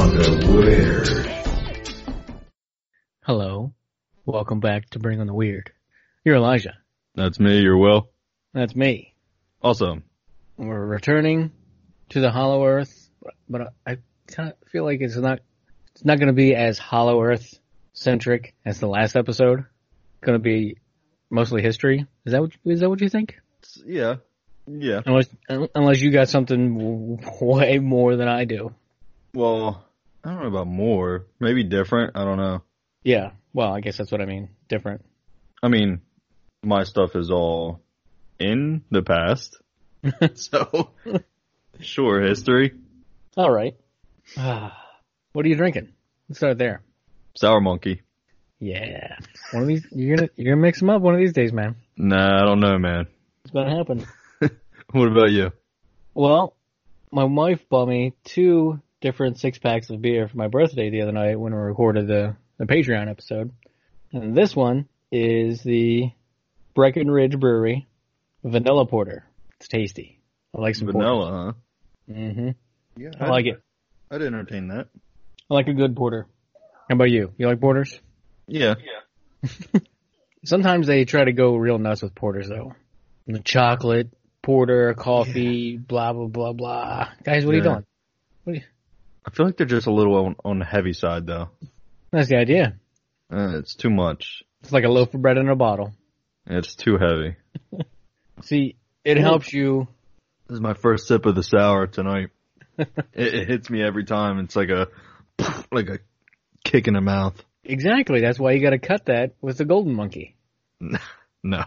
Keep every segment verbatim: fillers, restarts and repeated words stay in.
on the Weird. Hello. Welcome back to Bring on the Weird. You're Elijah. That's me, you're Will. That's me. Awesome. We're returning to the Hollow Earth, but I kind of feel like it's not it's not going to be as Hollow Earth centric as the last episode. It's going to be mostly history. Is that what, is that what you think? Yeah. Yeah. Unless unless you got something w- way more than I do. Well, I don't know about more. Maybe different. I don't know. Yeah. Well, I guess that's what I mean. Different. I mean, my stuff is all in the past. So, sure, history. All right. What are you drinking? Let's start there. Sour Monkey. Yeah. One of these, you're gonna you're gonna mix them up one of these days, man. Nah, I don't know, man. It's gonna happen. What about you? Well, my wife bought me two different six packs of beer for my birthday the other night when we recorded the, the Patreon episode. And this one is the Breckenridge Brewery Vanilla Porter. It's tasty. I like some vanilla, porters. huh? Mm-hmm. Yeah, I like it. I'd entertain that. I like a good porter. How about you? You like porters? Yeah. Yeah. Sometimes they try to go real nuts with porters, though. The chocolate, porter, coffee, yeah. blah, blah, blah, blah. Guys, what yeah. are you doing? What are you... I feel like they're just a little on, on the heavy side, though. That's the idea. Uh, it's too much. It's like a loaf of bread in a bottle. It's too heavy. See, it helps you. This is my first sip of the sour tonight. it, it hits me every time. It's like a like a kick in the mouth. Exactly. That's why you got to cut that with the Golden Monkey. No.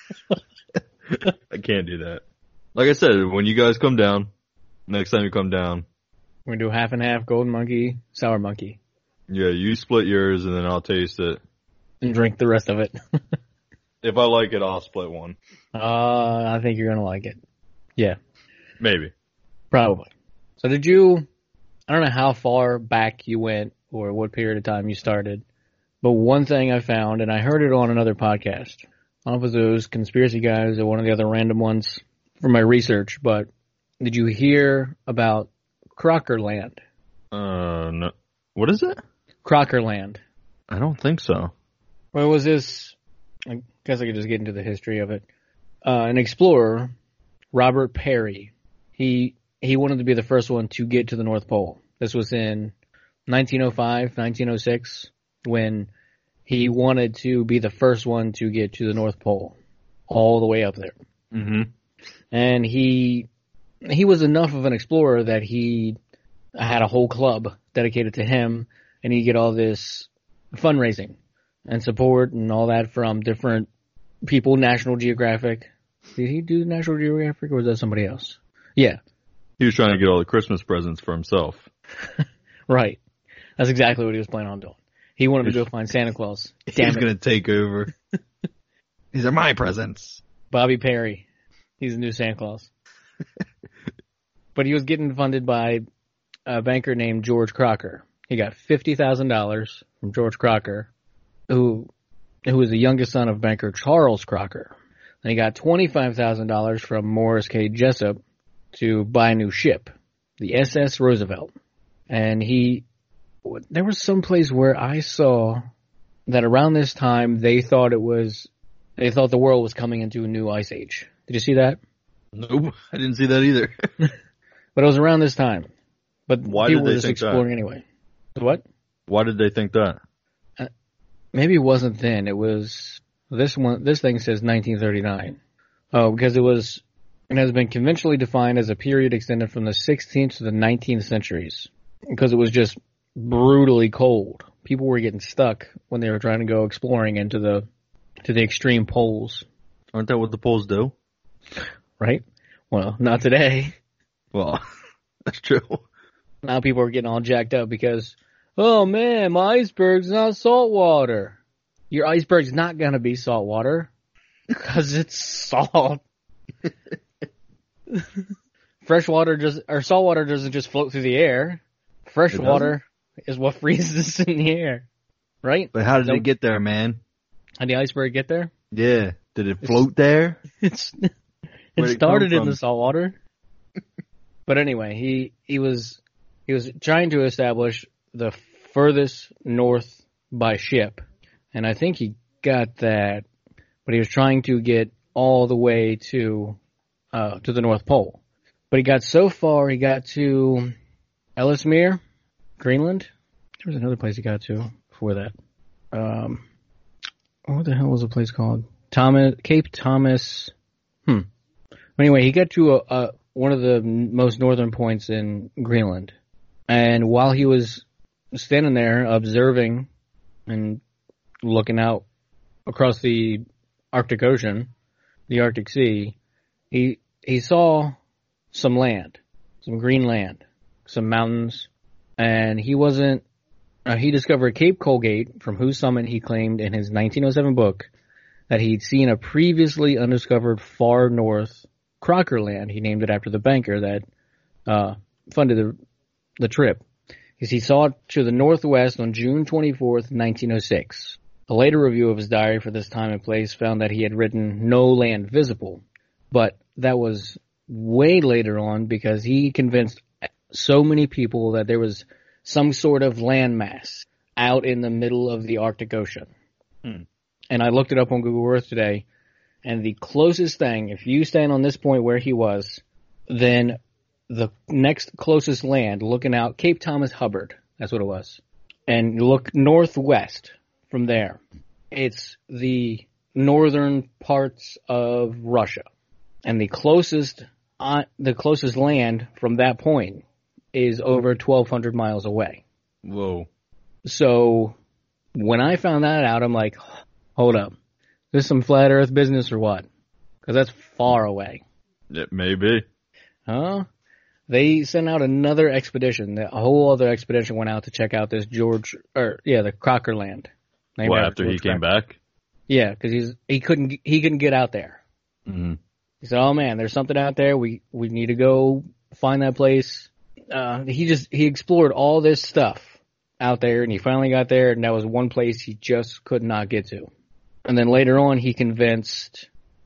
I can't do that. Like I said, when you guys come down, next time you come down, we're going to do half and half Golden Monkey, Sour Monkey. Yeah, you split yours and then I'll taste it. And drink the rest of it. If I like it, I'll split one. Uh, I think you're going to like it. Yeah. Maybe. Probably. So did you, I don't know how far back you went or what period of time you started, but one thing I found, and I heard it on another podcast, I don't know if it was those conspiracy guys or one of the other random ones from my research, but did you hear about Crockerland? Uh, no. What is it? Crockerland. I don't think so. Well, it was this, I guess I could just get into the history of it. Uh, an explorer, Robert Peary, he he wanted to be the first one to get to the North Pole. This was in nineteen oh five, nineteen oh six, when he wanted to be the first one to get to the North Pole, all the way up there. Mm-hmm. And he he was enough of an explorer that he had a whole club dedicated to him, and he'd get all this fundraising and support and all that from different people, National Geographic. Did he do National Geographic, or was that somebody else? Yeah. He was trying to get all the Christmas presents for himself. Right. That's exactly what he was planning on doing. He wanted to go find Santa Claus. Damn He's going to take over. These are my presents. Bobby Perry. He's the new Santa Claus. But he was getting funded by a banker named George Crocker. He got fifty thousand dollars from George Crocker, who who was the youngest son of banker Charles Crocker. And he got twenty-five thousand dollars from Morris K. Jessup to buy a new ship, the S S Roosevelt. And he, there was some place where I saw that around this time they thought it was, they thought the world was coming into a new ice age. Did you see that? Nope, I didn't see that either. But it was around this time. But why people did they were just think exploring that? Anyway. What? Why did they think that? Uh, maybe it wasn't then. It was, this one, this thing says nineteen thirty-nine. Oh, because it was, it has been conventionally defined as a period extended from the sixteenth to the nineteenth centuries. Because it was just brutally cold. People were getting stuck when they were trying to go exploring into the, to the extreme poles. Aren't that what the poles do? Right? Well, not today. Well, that's true. Now people are getting all jacked up because, oh man, my iceberg's not salt water. Your iceberg's not going to be salt water because it's salt. Fresh water just, or salt water doesn't just float through the air. Fresh water is what freezes in the air. Right? But how did so, it get there, man? How did the iceberg get there? Yeah. Did it float it's, there? It's, it started in the salt water. But anyway, he, he was, he was trying to establish the furthest north by ship, and I think he got that, but he was trying to get all the way to uh, to the North Pole. But he got so far, he got to Ellesmere, Greenland. There was another place he got to before that. Um, what the hell was the place called? Thomas, Cape Thomas. Hmm. Anyway, he got to a, a, one of the most northern points in Greenland. And while he was standing there observing and looking out across the Arctic Ocean, the Arctic Sea, he he saw some land, some green land, some mountains, and he wasn't, uh, he discovered Cape Colgate, from whose summit he claimed in his nineteen oh seven book that he'd seen a previously undiscovered far north Crocker Land. He named it after the banker that uh, funded the the trip. Because he saw it to the northwest on June twenty-fourth, nineteen oh six. A later review of his diary for this time and place found that he had written no land visible, but that was way later on because he convinced so many people that there was some sort of landmass out in the middle of the Arctic Ocean. Hmm. And I looked it up on Google Earth today, and the closest thing, if you stand on this point where he was, then the next closest land, looking out, Cape Thomas Hubbard, that's what it was, and look northwest from there, it's the northern parts of Russia. And the closest uh, the closest land from that point is over twelve hundred miles away. Whoa. So when I found that out, I'm like, hold up. This some flat earth business or what? Because that's far away. It may be. Huh? They sent out another expedition. A whole other expedition went out to check out this George, or yeah, the Crocker Land. What, after George he came Crocker. back? Yeah, because he's he couldn't he couldn't get out there. Mm-hmm. He said, "Oh man, there's something out there. We we need to go find that place." Uh, he just he explored all this stuff out there, and he finally got there, and that was one place he just could not get to. And then later on, he convinced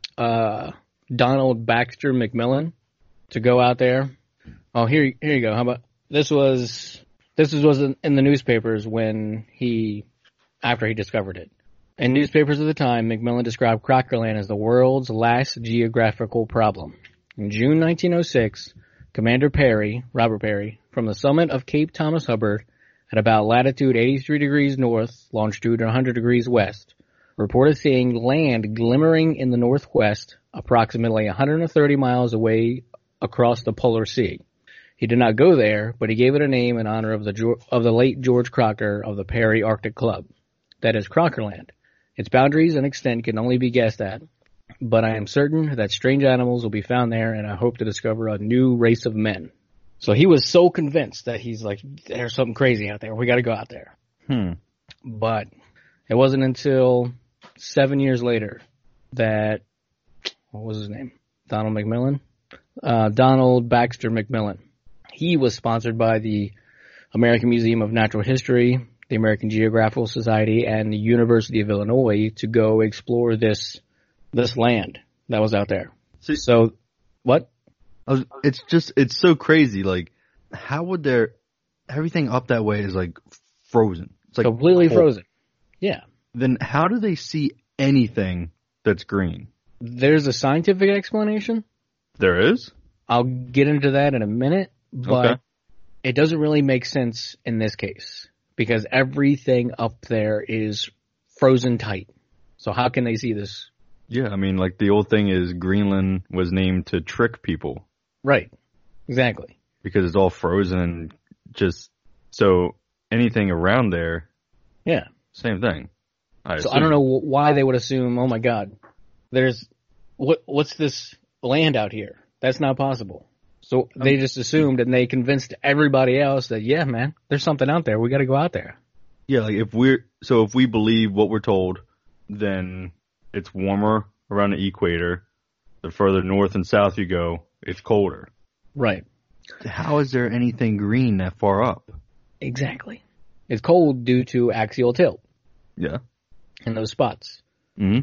uh, Donald Baxter McMillan to go out there. Oh, here here you go. How about this was this was in, in the newspapers when he after he discovered it. In newspapers of the time, McMillan described Crocker Land as the world's last geographical problem. In June nineteen oh six, Commander Perry, Robert Perry, from the summit of Cape Thomas Hubbard at about latitude eighty-three degrees north, longitude one hundred degrees west, reported seeing land glimmering in the northwest, approximately one hundred thirty miles away across the Polar Sea. He did not go there, but he gave it a name in honor of the of the late George Crocker of the Perry Arctic Club. That is Crocker Land. Its boundaries and extent can only be guessed at, but I am certain that strange animals will be found there, and I hope to discover a new race of men. So he was so convinced that he's like, there's something crazy out there. We got to go out there. Hmm. But it wasn't until seven years later that, what was his name? Donald McMillan? Uh, Donald Baxter McMillan. He was sponsored by the American Museum of Natural History, the American Geographical Society, and the University of Illinois to go explore this this land that was out there. See, so, what? I was, it's just, it's so crazy. Like, how would there, everything up that way is like frozen. It's like completely cold. frozen. Yeah. Then how do they see anything that's green? There's a scientific explanation. There is? I'll get into that in a minute, but okay. It doesn't really make sense in this case because everything up there is frozen tight. So how can they see this? Yeah, I mean, like the old thing is Greenland was named to trick people. Right. Exactly. Because it's all frozen and just, so anything around there. Yeah. Same thing. I so assume. I don't know why they would assume, oh my God, there's, what what's this land out here? That's not possible. So they just assumed and they convinced everybody else that, yeah, man, there's something out there. We got to go out there. Yeah, like if we're, so if we believe what we're told, then it's warmer around the equator. The further north and south you go, it's colder. Right. How is there anything green that far up? Exactly. It's cold due to axial tilt. Yeah. In those spots. Mm-hmm.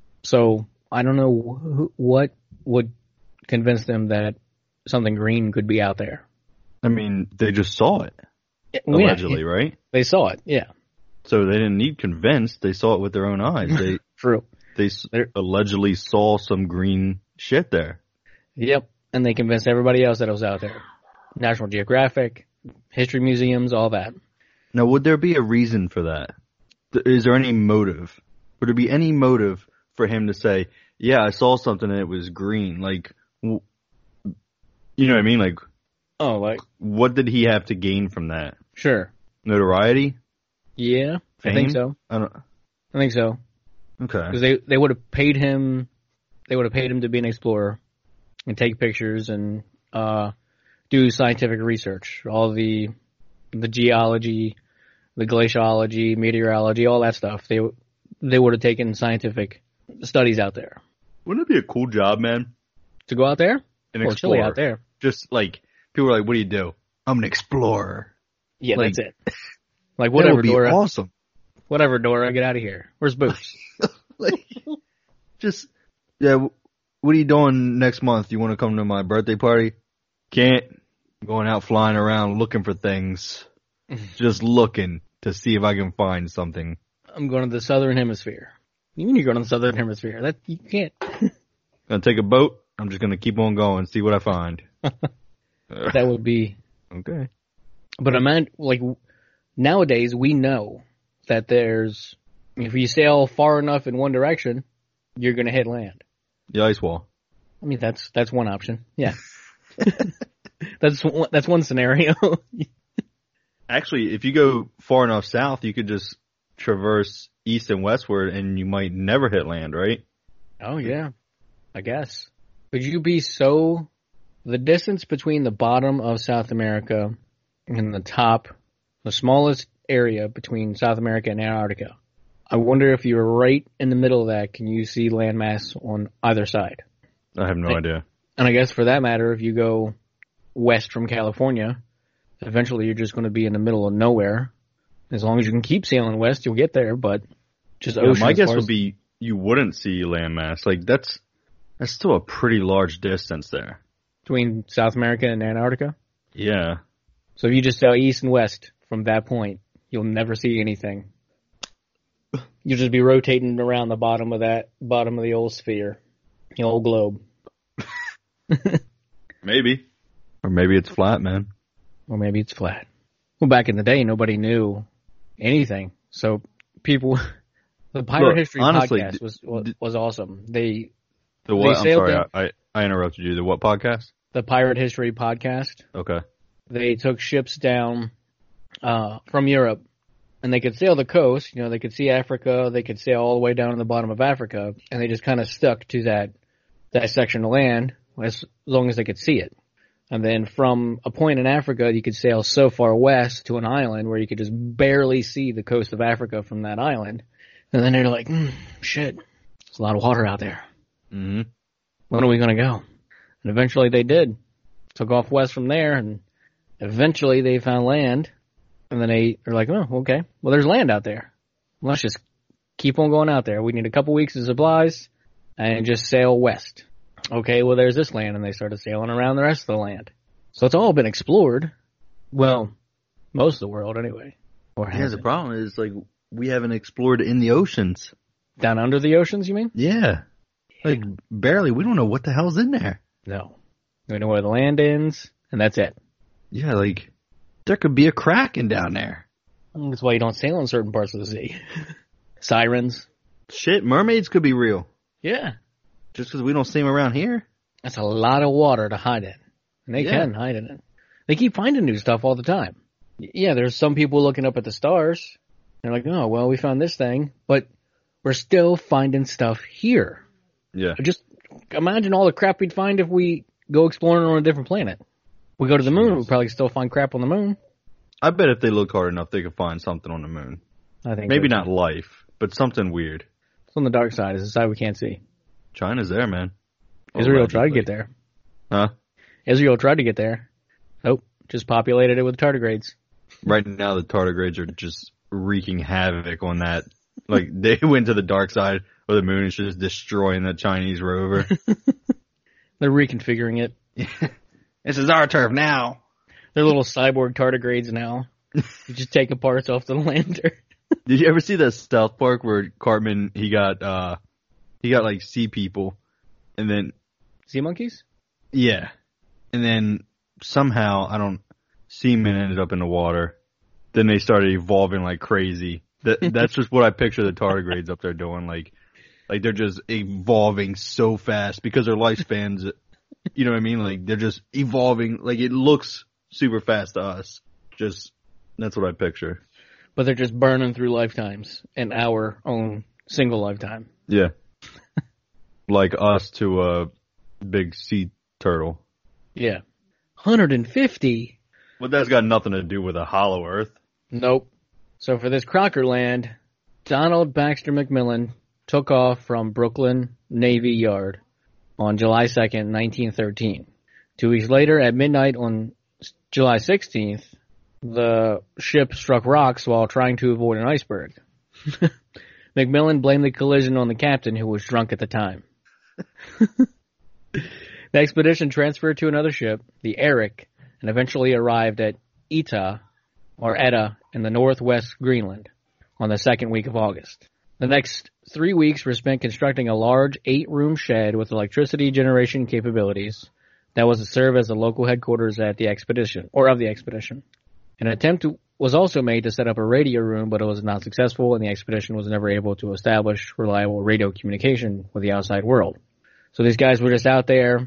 So I don't know wh- what would convince them that something green could be out there. I mean, they just saw it. Well, yeah, Allegedly, right? They saw it, yeah. So they didn't need convinced. They saw it with their own eyes. They True. they s- They're- allegedly saw some green shit there. Yep. And they convinced everybody else that it was out there. National Geographic, history museums, all that. Now, would there be a reason for that? Th- Is there any motive? Would there be any motive for him to say, yeah, I saw something and it was green? Like, w- you know what I mean? Like, Oh, like, what did he have to gain from that? sure. Notoriety? Yeah, I Fame? think so. I don't. I think so. Okay. Because they, they would have paid him, they would have paid him to be an explorer and take pictures and uh, do scientific research. All the the geology, the glaciology, meteorology, all that stuff. They they would have taken scientific studies out there. Wouldn't it be a cool job, man? To go out there? An Or chilly explorer. out there. Just like, people are like, what do you do? I'm an explorer. Yeah, Like- that's it. Like, That whatever, would be Dora. awesome. Whatever, Dora, get out of here. Where's Boots? Like, just, yeah, w- what are you doing next month? You want to come to my birthday party? Can't. I'm going out flying around looking for things. Just looking to see if I can find something. I'm going to the southern hemisphere. You mean you're going to the southern hemisphere? That you can't. Gonna take a boat. I'm just gonna keep on going, see what I find. That would be. Okay. But imagine, like, nowadays we know that there's, if you sail far enough in one direction, you're going to hit land. The ice wall. I mean, that's that's one option. Yeah. that's one, that's one scenario. Actually, if you go far enough south, you could just traverse east and westward, and you might never hit land, right? Oh, yeah. I guess. Would you be so... The distance between the bottom of South America and the top, the smallest area between South America and Antarctica, I wonder if you're right in the middle of that, can you see landmass on either side? I have no Hey. idea. And I guess for that matter, if you go west from California, eventually you're just going to be in the middle of nowhere. As long as you can keep sailing west, you'll get there, but just Yeah, ocean. my as guess far would as- be you wouldn't see landmass. Like that's that's still a pretty large distance there. between South America and Antarctica. Yeah. So if you just sail east and west from that point, you'll never see anything. You'll just be rotating around the bottom of that, bottom of the old sphere, the old globe. Maybe. Or maybe it's flat, man. Or maybe it's flat. Well, back in the day, nobody knew anything. So people, the Pirate Look, History honestly, podcast d- was was, d- was awesome. They The what? They I'm sailed sorry, down- I, I I interrupted you. The what podcast? the Pirate History podcast. Okay. They took ships down uh, from Europe, and they could sail the coast. You know, they could see Africa. They could sail all the way down to the bottom of Africa, and they just kind of stuck to that that section of land as long as they could see it. And then from a point in Africa, you could sail so far west to an island where you could just barely see the coast of Africa from that island. And then they're like, mm, shit, there's a lot of water out there. Mm-hmm. When are we going to go? And eventually they did. Took off west from there, and eventually they found land. And then they are like, oh, okay. Well, there's land out there. Let's just keep on going out there. We need a couple weeks of supplies and just sail west. Okay, well, there's this land, and they started sailing around the rest of the land. So it's all been explored. Well, most of the world, anyway. Or Yeah, has the it? problem is like we haven't explored in the oceans. Down under the oceans, you mean? Yeah. Like barely. We don't know what the hell's in there. No. We know where the land ends, and that's it. Yeah, like there could be a kraken down there. That's why you don't sail in certain parts of the sea. Sirens. Shit, mermaids could be real. Yeah. Just because we don't see them around here. That's a lot of water to hide in. And they Yeah. can hide in it. They keep finding new stuff all the time. Y- Yeah, there's some people looking up at the stars. They're like, oh, well, we found this thing, but we're still finding stuff here. Yeah. Just imagine all the crap we'd find if we go exploring on a different planet. We go to the moon, we'll probably still find crap on the moon. I bet if they look hard enough, they could find something on the moon. I think Maybe so. not life, but something weird. It's on the dark side. It's the side we can't see. China's there, man. Israel tried to Allegedly. get there. Huh? Israel tried to get there. Nope. Just populated it with tardigrades. Right now, the tardigrades are just wreaking havoc on that. Like, they went to the dark side of the moon and just destroying that Chinese rover. They're reconfiguring it. This is our turf now. They're little cyborg tardigrades now. You just take parts off the lander. Did you ever see that South Park where Cartman, he got, uh, he got like sea people and then. Sea monkeys? Yeah. And then somehow, I don't, seamen ended up in the water. Then they started evolving like crazy. That, that's just what I picture the tardigrades up there doing. Like, like they're just evolving so fast because their lifespans, you know what I mean? Like they're just evolving. Like it looks super fast to us. Just, that's what I picture. But they're just burning through lifetimes and our own single lifetime. Yeah. Like us to a big sea turtle. Yeah. one hundred fifty? Well, that's got nothing to do with a hollow earth. Nope. So for this Crocker land, Donald Baxter McMillan took off from Brooklyn Navy Yard on July second, nineteen thirteen. Two weeks later, at midnight on July sixteenth, the ship struck rocks while trying to avoid an iceberg. McMillan blamed the collision on the captain, who was drunk at the time. The expedition transferred to another ship, the Eric, and eventually arrived at Eta, or Etta, in the northwest Greenland on the second week of August. The next three weeks were spent constructing a large eight-room shed with electricity generation capabilities that was to serve as the local headquarters at the expedition, or of the expedition. An attempt to, was also made to set up a radio room, but it was not successful, and the expedition was never able to establish reliable radio communication with the outside world. So these guys were just out there,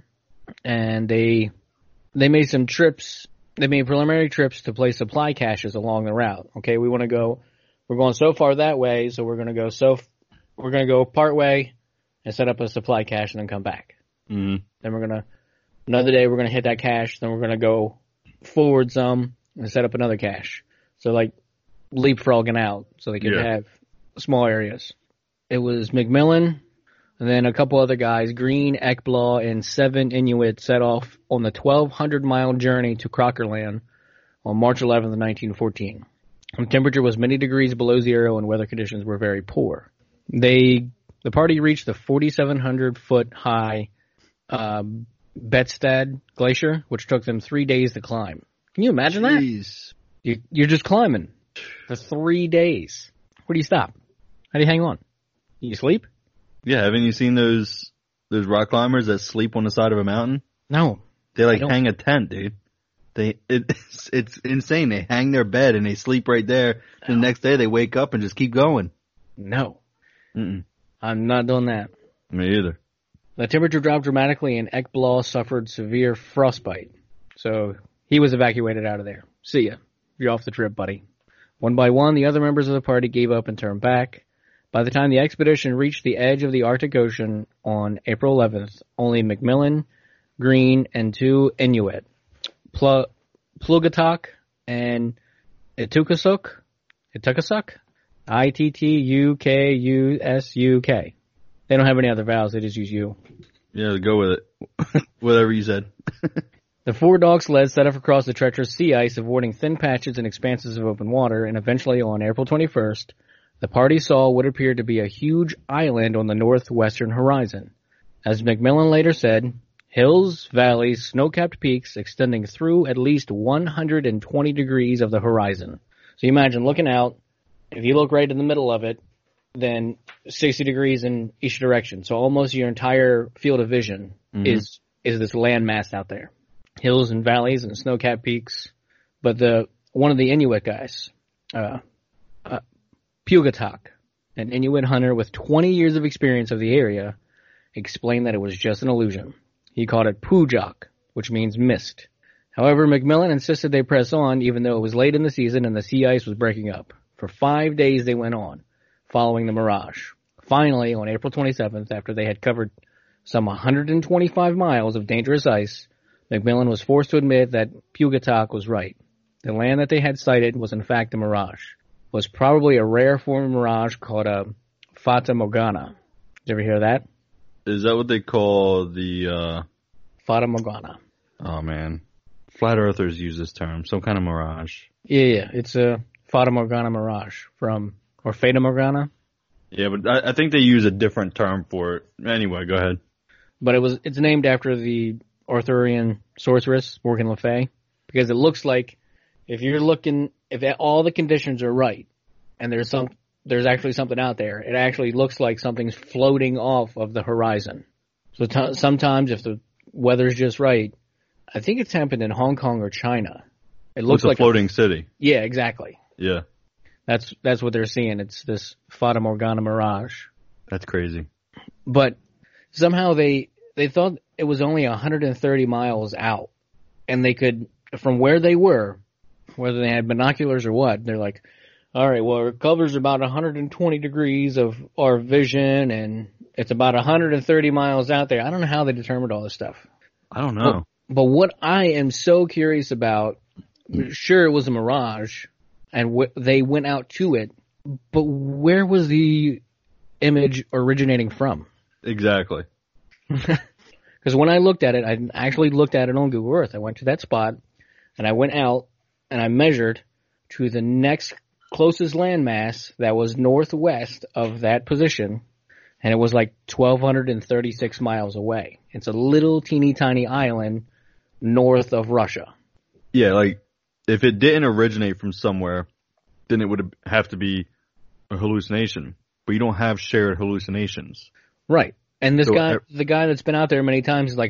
and they they made some trips. They made preliminary trips to place supply caches along the route. Okay, we want to go. We're going so far that way, so we're going to go so. We're going to go part way and set up a supply cache, and then come back. Mm-hmm. Then we're gonna another day. We're going to hit that cache. Then we're going to go forward some and set up another cache. So like leapfrogging out, so they could Yeah. have small areas. It was McMillan. And then a couple other guys, Green, Ekblaw, and seven Inuit set off on the twelve hundred mile journey to Crockerland on March eleventh, nineteen fourteen. The temperature was many degrees below zero and weather conditions were very poor. They, the party reached the forty-seven hundred foot high uh, Betstad Glacier, which took them three days to climb. Can you imagine Jeez. that? You, you're just climbing for three days. Where do you stop? How do you hang on? You sleep? Yeah, haven't you seen those those rock climbers that sleep on the side of a mountain? No. They like I don't. hang a tent, dude. They it, it's, it's insane. They hang their bed and they sleep right there. No. And the next day they wake up and just keep going. No. Mm-mm. I'm not doing that. Me either. The temperature dropped dramatically and Ekblaw suffered severe frostbite. So he was evacuated out of there. See ya. You're off the trip, buddy. One by one, the other members of the party gave up and turned back. By the time the expedition reached the edge of the Arctic Ocean on April eleventh, only McMillan, Green, and two Inuit, Pl- Plugatok and Itukasuk, Itukasuk, I T T U K U S U K. They don't have any other vowels, they just use U. Yeah, go with it. Whatever you said. The four-dog sled set off across the treacherous sea ice, avoiding thin patches and expanses of open water, and eventually on April twenty-first, the party saw what appeared to be a huge island on the northwestern horizon. As McMillan later said, hills, valleys, snow-capped peaks extending through at least one hundred twenty degrees of the horizon. So you imagine looking out, if you look right in the middle of it, then sixty degrees in each direction. So almost your entire field of vision Mhm. is is this landmass out there. Hills and valleys and snow-capped peaks. But the one of the Inuit guys, uh, uh, Pugatok, an Inuit hunter with twenty years of experience of the area, explained that it was just an illusion. He called it Pujok, which means mist. However, McMillan insisted they press on even though it was late in the season and the sea ice was breaking up. For five days they went on, following the mirage. Finally, on April twenty-seventh, after they had covered some one hundred twenty-five miles of dangerous ice, McMillan was forced to admit that Pugatok was right. The land that they had sighted was in fact a mirage. It was probably a rare form of mirage called a Fata Morgana. Did you ever hear that? Is that what they call the, uh... Fata Morgana. Oh, man. Flat earthers use this term. Some kind of mirage. Yeah, yeah. It's a Fata Morgana mirage from, or Fata Morgana. Yeah, but I, I think they use a different term for it. Anyway, go ahead. But it was, it's named after the Arthurian sorceress, Morgan Le Fay, because it looks like if you're looking, if all the conditions are right, and there's some, there's actually something out there, it actually looks like something's floating off of the horizon. So t- sometimes if the weather's just right, I think it's happened in Hong Kong or China. It looks it's a like floating a, city. Yeah, exactly. Yeah. That's that's what they're seeing. It's this Fata Morgana mirage. That's crazy. But somehow they they thought it was only one hundred thirty miles out, and they could, from where they were, whether they had binoculars or what, they're like, all right, well, it covers about one hundred twenty degrees of our vision, and it's about one hundred thirty miles out there. I don't know how they determined all this stuff. I don't know. But, but what I am so curious about, sure, it was a mirage, and w- they went out to it, but where was the image originating from? Exactly. Because when I looked at it, I actually looked at it on Google Earth. I went to that spot, and I went out, and I measured to the next closest landmass that was northwest of that position, and it was like one thousand two hundred thirty-six miles away. It's a little teeny tiny island north of Russia. Yeah, like, if it didn't originate from somewhere, then it would have to be a hallucination. But you don't have shared hallucinations. Right. And this So, guy, uh, the guy that's been out there many times is like,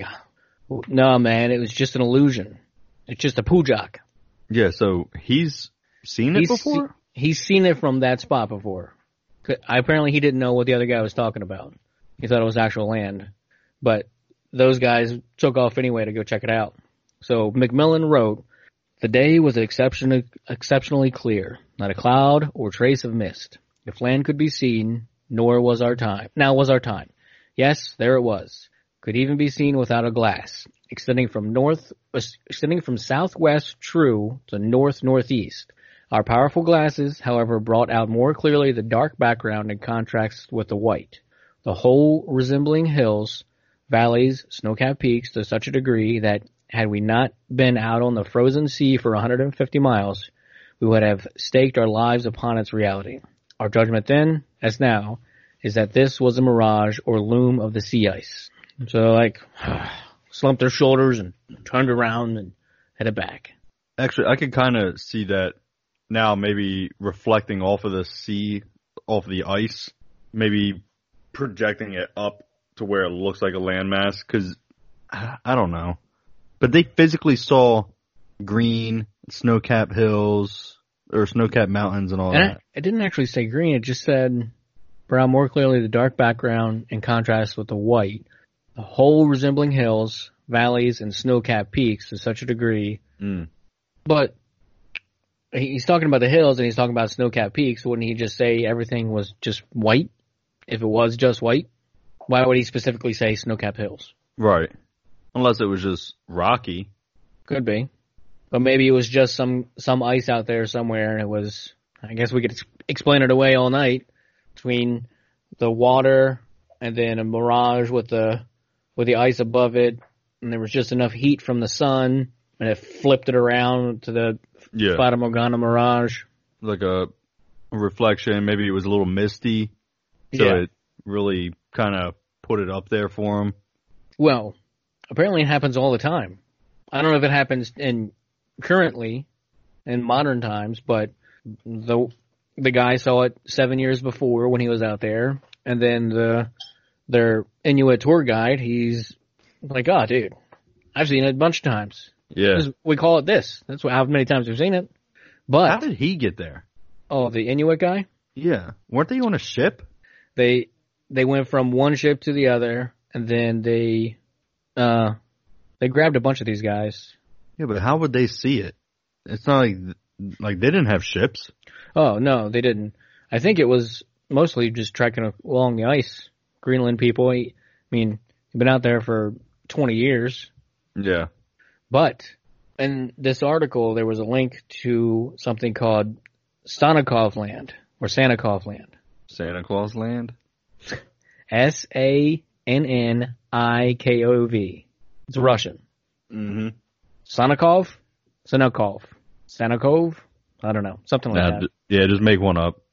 no, man, it was just an illusion. It's just a pujak. Yeah, so he's seen it He's before? se- he's seen it from that spot before. I, apparently he didn't know what the other guy was talking about. He thought it was actual land. But those guys took off anyway to go check it out. So McMillan wrote, the day was exception- exceptionally clear, not a cloud or trace of mist. If land could be seen, nor was our time. Now was our time. Yes, there it was. Could even be seen without a glass, extending from north, extending from southwest true to north northeast. Our powerful glasses, however, brought out more clearly the dark background in contrast with the white. The whole resembling hills, valleys, snow-capped peaks to such a degree that had we not been out on the frozen sea for one hundred fifty miles, we would have staked our lives upon its reality. Our judgment then, as now, is that this was a mirage or loom of the sea ice. So, like, slumped their shoulders and turned around and headed back. Actually, I could kind of see that now, maybe reflecting off of the sea, off of the ice, maybe projecting it up to where it looks like a landmass, because I don't know. But they physically saw green, snow-capped hills, or snow-capped mountains and all And that. I, it didn't actually say green, it just said, brought out more clearly the dark background in contrast with the white. The whole resembling hills, valleys, and snow-capped peaks to such a degree. Mm. But he's talking about the hills and he's talking about snow-capped peaks. Wouldn't he just say everything was just white? If it was just white, why would he specifically say snow-capped hills? Right. Unless it was just rocky. Could be. But maybe it was just some, some ice out there somewhere and it was, I guess we could ex- explain it away all night between the water and then a mirage with the, with the ice above it. And there was just enough heat from the sun and it flipped it around to the Yeah. Fata Morgana mirage. Like a reflection. Maybe it was a little misty. So Yeah. it really kind of put it up there for him. Well, apparently it happens all the time. I don't know if it happens in currently in modern times, but the the guy saw it seven years before when he was out there, and then the their Inuit tour guide, he's like, "Oh, dude, I've seen it a bunch of times. Yeah. This- we call it this. That's what, how many times we've seen it." But How did he get there? oh, the Inuit guy, Yeah. Weren't they on a ship? they they went from one ship to the other, and then they uh they grabbed a bunch of these guys. Yeah, but how would they see it? It's not like like they didn't have ships. Oh, no, they didn't. I think it was mostly just trekking along the ice. Greenland people, I mean, they've been out there for twenty years. Yeah. But in this article, there was a link to something called Sannikov Land, or Sannikov Land. Santa Claus land? S A N N I K O V. It's Russian. Mm-hmm. Sannikov? Sannikov. Sannikov? I don't know. Something like Nah, that. d- yeah, just make one up.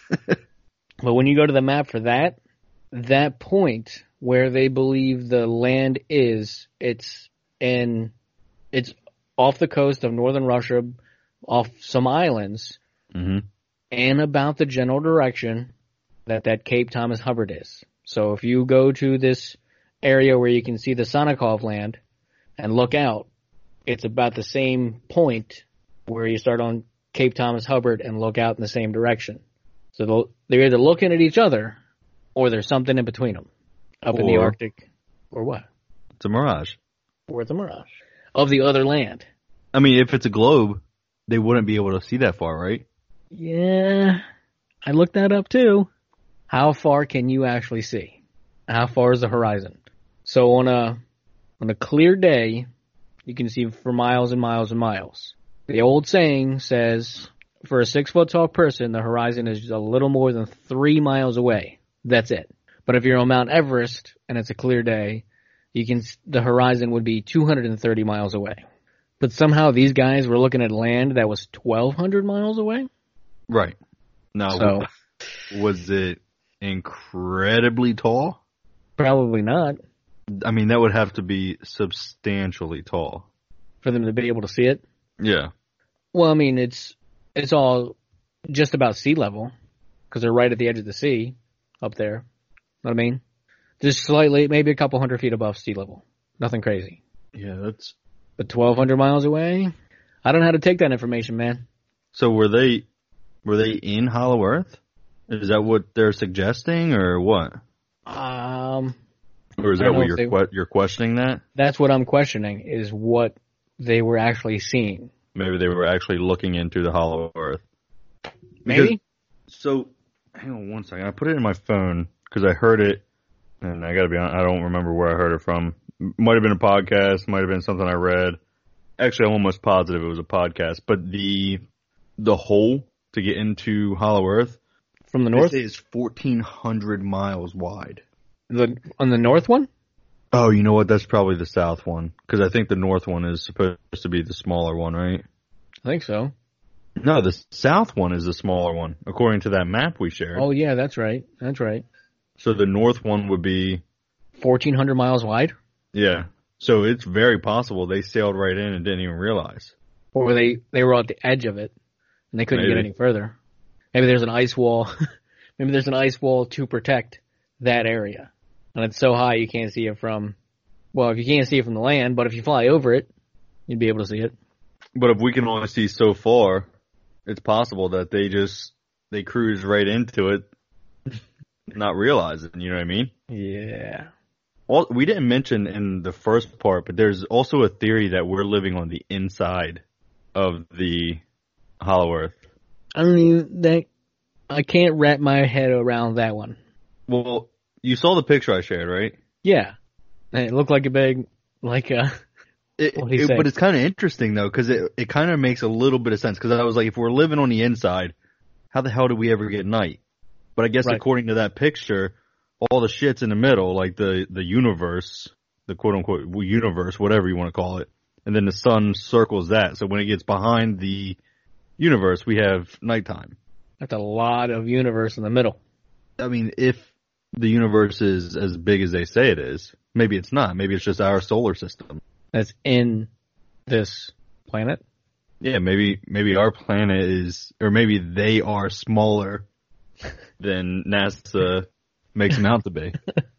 But when you go to the map for that, that point where they believe the land is, it's in, it's off the coast of northern Russia, off some islands, Mm-hmm. and about the general direction that that Cape Thomas Hubbard is. So if you go to this area where you can see the Sonnikov land and look out, it's about the same point where you start on Cape Thomas Hubbard and look out in the same direction. So they're either looking at each other or there's something in between them up in the Or- Arctic. Or what? It's a mirage. Or it's a mirage of the other land. I mean, if it's a globe, they wouldn't be able to see that far, right? Yeah, I looked that up too. How far can you actually see? How far is the horizon? So on a on a clear day, you can see for miles and miles and miles. The old saying says, for a six foot tall person, the horizon is a little more than three miles away. That's it. But if you're on Mount Everest and it's a clear day, you can the horizon would be two hundred thirty miles away. But somehow these guys were looking at land that was twelve hundred miles away. Right. Now, So was it incredibly tall? probably not I mean, that would have to be substantially tall. for them to be able to see it. Yeah. Well, I mean, it's it's all just about sea level because they're right at the edge of the sea up there. Know what I mean? Just slightly, maybe a couple hundred feet above sea level. Nothing crazy. Yeah, that's... But twelve hundred miles away? I don't know how to take that information, man. So were they, were they in Hollow Earth? Is that what they're suggesting, or what? Um, Or is I that don't what know you're if they- que- you're questioning that? that's what I'm questioning, is what they were actually seeing. Maybe they were actually looking into the Hollow Earth. Maybe? So, hang on one second. I put it in my phone because I heard it, and I gotta be honest, I don't remember where I heard it from. Might have been a podcast, might have been something I read. Actually, I'm almost positive it was a podcast. But the the hole to get into Hollow Earth, From the north? this is fourteen hundred miles wide. The, on the north one? Oh, you know what? That's probably the south one, because I think the north one is supposed to be the smaller one, right? I think so. No, the south one is the smaller one, according to that map we shared. Oh, yeah, that's right. That's right. So the north one would be, fourteen hundred miles wide? yeah. So it's very possible they sailed right in and didn't even realize. Or they, they were at the edge of it, and they couldn't Maybe. get any further. Maybe there's an ice wall. Maybe there's an ice wall to protect that area. And it's so high you can't see it from, well, if you can't see it from the land, but if you fly over it, you'd be able to see it. But if we can only see so far, it's possible that they just, they cruise right into it, not realizing, you know what I mean? Yeah. All, we didn't mention in the first part, but there's also a theory that we're living on the inside of the Hollow Earth. I don't even, that, I can't wrap my head around that one. Well, you saw the picture I shared, right? Yeah. And it looked like a big, like a, It, What'd he it- say? but it's kind of interesting though, because it it kind of makes a little bit of sense. Because I was like, if we're living on the inside, how the hell do we ever get night? But I guess Right. according to that picture, all the shit's in the middle, like the the universe, the quote unquote universe, whatever you want to call it, and then the sun circles that. So when it gets behind the universe, we have nighttime. that's a lot of universe in the middle. I mean, if the universe is as big as they say it is, maybe it's not. Maybe it's just our solar system. That's in this planet. Yeah, maybe maybe our planet is, or maybe they are smaller than NASA makes them out to be.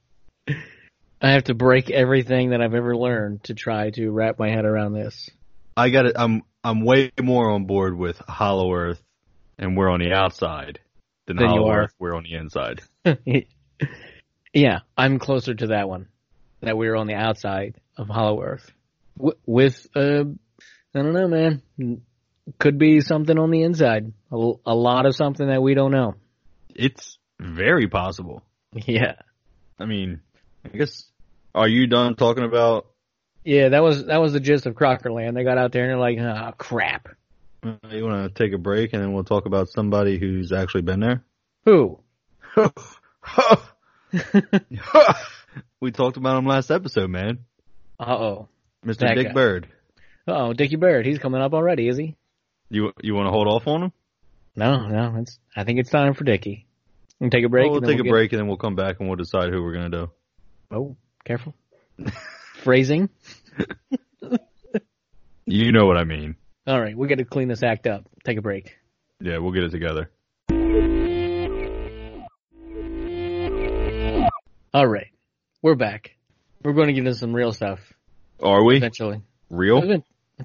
I have to break everything that I've ever learned to try to wrap my head around this. I got it. I'm I'm way more on board with Hollow Earth, and we're on the outside than Than you Hollow are. Earth. We're on the inside. Yeah, I'm closer to that one. That we're on the outside of Hollow Earth. W- with, uh, I don't know, man. Could be something on the inside. A, l- a lot of something that we don't know. It's very possible. Yeah. I mean, I guess. Are you done talking about? Yeah, that was, that was the gist of Crockerland. They got out there and they're like, oh, crap. Uh, you want to take a break and then we'll talk about somebody who's actually been there? Who? We talked about him last episode, man. Uh-oh. Mister That Dick guy. Bird. Uh-oh, Dickie Bird. He's coming up already, is he? You you want to hold off on him? No, no. It's, I think it's time for Dickie. We'll take a break. Well, we'll and then take a get- break and then we'll come back and we'll decide who we're gonna do. Oh, careful. Phrasing. You know what I mean. All right, we got to clean this act up. Take a break. Yeah, we'll get it together. All right, we're back. We're going to get into some real stuff. Are we? Eventually. Real?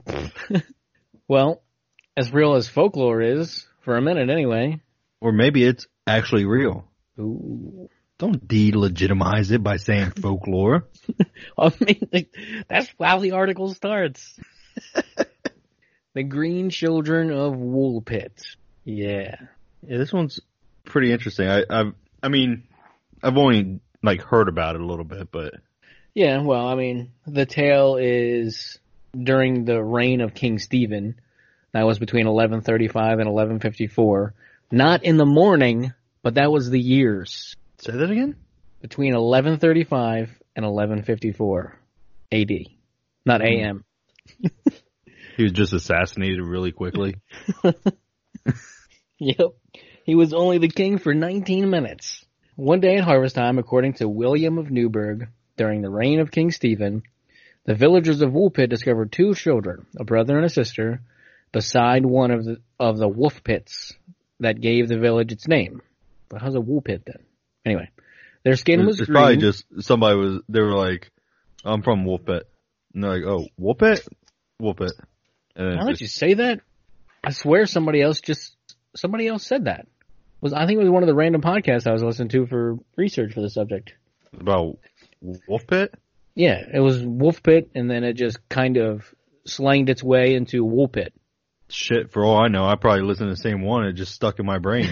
Well, as real as folklore is, for a minute anyway. Or maybe it's actually real. Ooh. Don't delegitimize it by saying folklore. I mean, like, that's how the article starts. The Green Children of Woolpit. Yeah. Yeah, this one's pretty interesting. I, I've, I mean, I've only like heard about it a little bit, but yeah. Well, I mean, the tale is during the reign of King Stephen. That was between eleven thirty-five and eleven fifty-four. Not in the morning, but that was the years. Say that again? Between eleven thirty-five and eleven fifty-four A D. Not A M. He was just assassinated really quickly. Yep. He was only the king for nineteen minutes. One day at harvest time, according to William of Newburgh, during the reign of King Stephen, the villagers of Woolpit discovered two children, a brother and a sister, beside one of the of the wolf pits that gave the village its name. But how's a wool pit then? Anyway, their skin was it's green. Probably just somebody was. They were like, "I'm from Woolpit," and they're like, "Oh, Woolpit, Woolpit." And Why did you say that? I swear somebody else just somebody else said that. Was I think it was one of the random podcasts I was listening to for research for the subject. About Woolpit? Yeah, it was wolf pit, and then it just kind of slanged its way into wool pit. Shit, for all I know, I probably listened to the same one. It just stuck in my brain.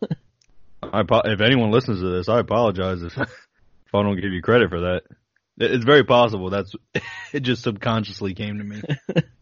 I, if anyone listens to this, I apologize if, if I don't give you credit for that. It's very possible that's it just subconsciously came to me.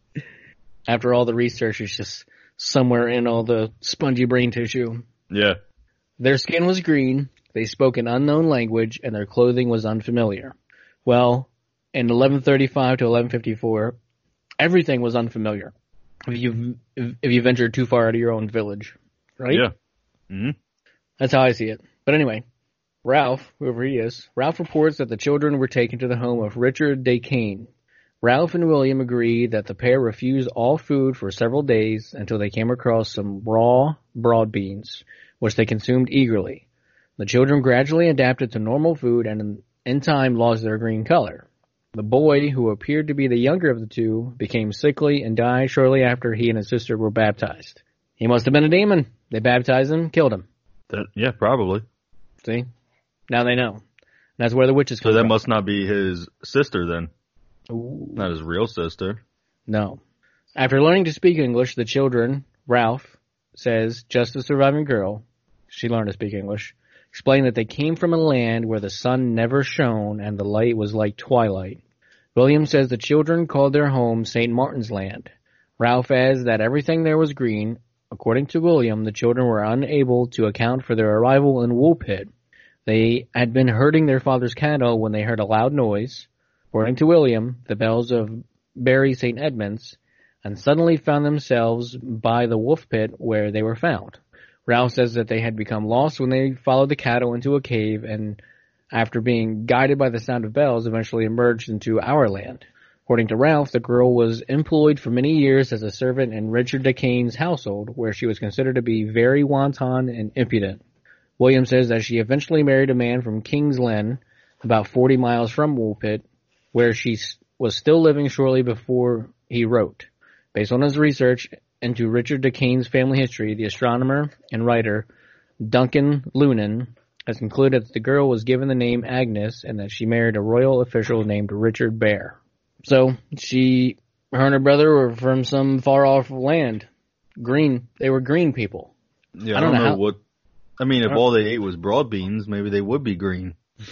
After all the research, it's just somewhere in all the spongy brain tissue. Yeah. Their skin was green, they spoke an unknown language, and their clothing was unfamiliar. Well, in eleven thirty-five to eleven fifty-four, everything was unfamiliar. If you've, if you ventured too far out of your own village, right? Yeah. Mm-hmm. That's how I see it. But anyway, Ralph, whoever he is, Ralph reports that the children were taken to the home of Richard Decane. Ralph and William agree that the pair refused all food for several days until they came across some raw broad beans, which they consumed eagerly. The children gradually adapted to normal food and in, in time lost their green color. The boy, who appeared to be the younger of the two, became sickly and died shortly after he and his sister were baptized. He must have been a demon. They baptized him, killed him. That, yeah, probably. See? Now they know. That's where the witches come So that from. must not be his sister then. Ooh. Not his real sister. No. After learning to speak English, the children, Ralph says, just the surviving girl, she learned to speak English, explained that they came from a land where the sun never shone and the light was like twilight. William says the children called their home Saint Martin's Land. Ralph adds that everything there was green. According to William, the children were unable to account for their arrival in Woolpit. They had been herding their father's cattle when they heard a loud noise, according to William, the bells of Bury Saint Edmunds, and suddenly found themselves by the wolf pit where they were found. Ralph says that they had become lost when they followed the cattle into a cave and, after being guided by the sound of bells, eventually emerged into our land. According to Ralph, the girl was employed for many years as a servant in Richard Decane's household, where she was considered to be very wanton and impudent. William says that she eventually married a man from King's Lynn, about forty miles from Woolpit, where she was still living shortly before he wrote. Based on his research into Richard Decane's family history, the astronomer and writer Duncan Lunan has concluded that the girl was given the name Agnes and that she married a royal official named Richard Bear. So she, her and her brother were from some far off land. Green. They were green people. Yeah, I I don't don't, know know, how- what. I mean, if all they ate was broad beans, maybe they would be green.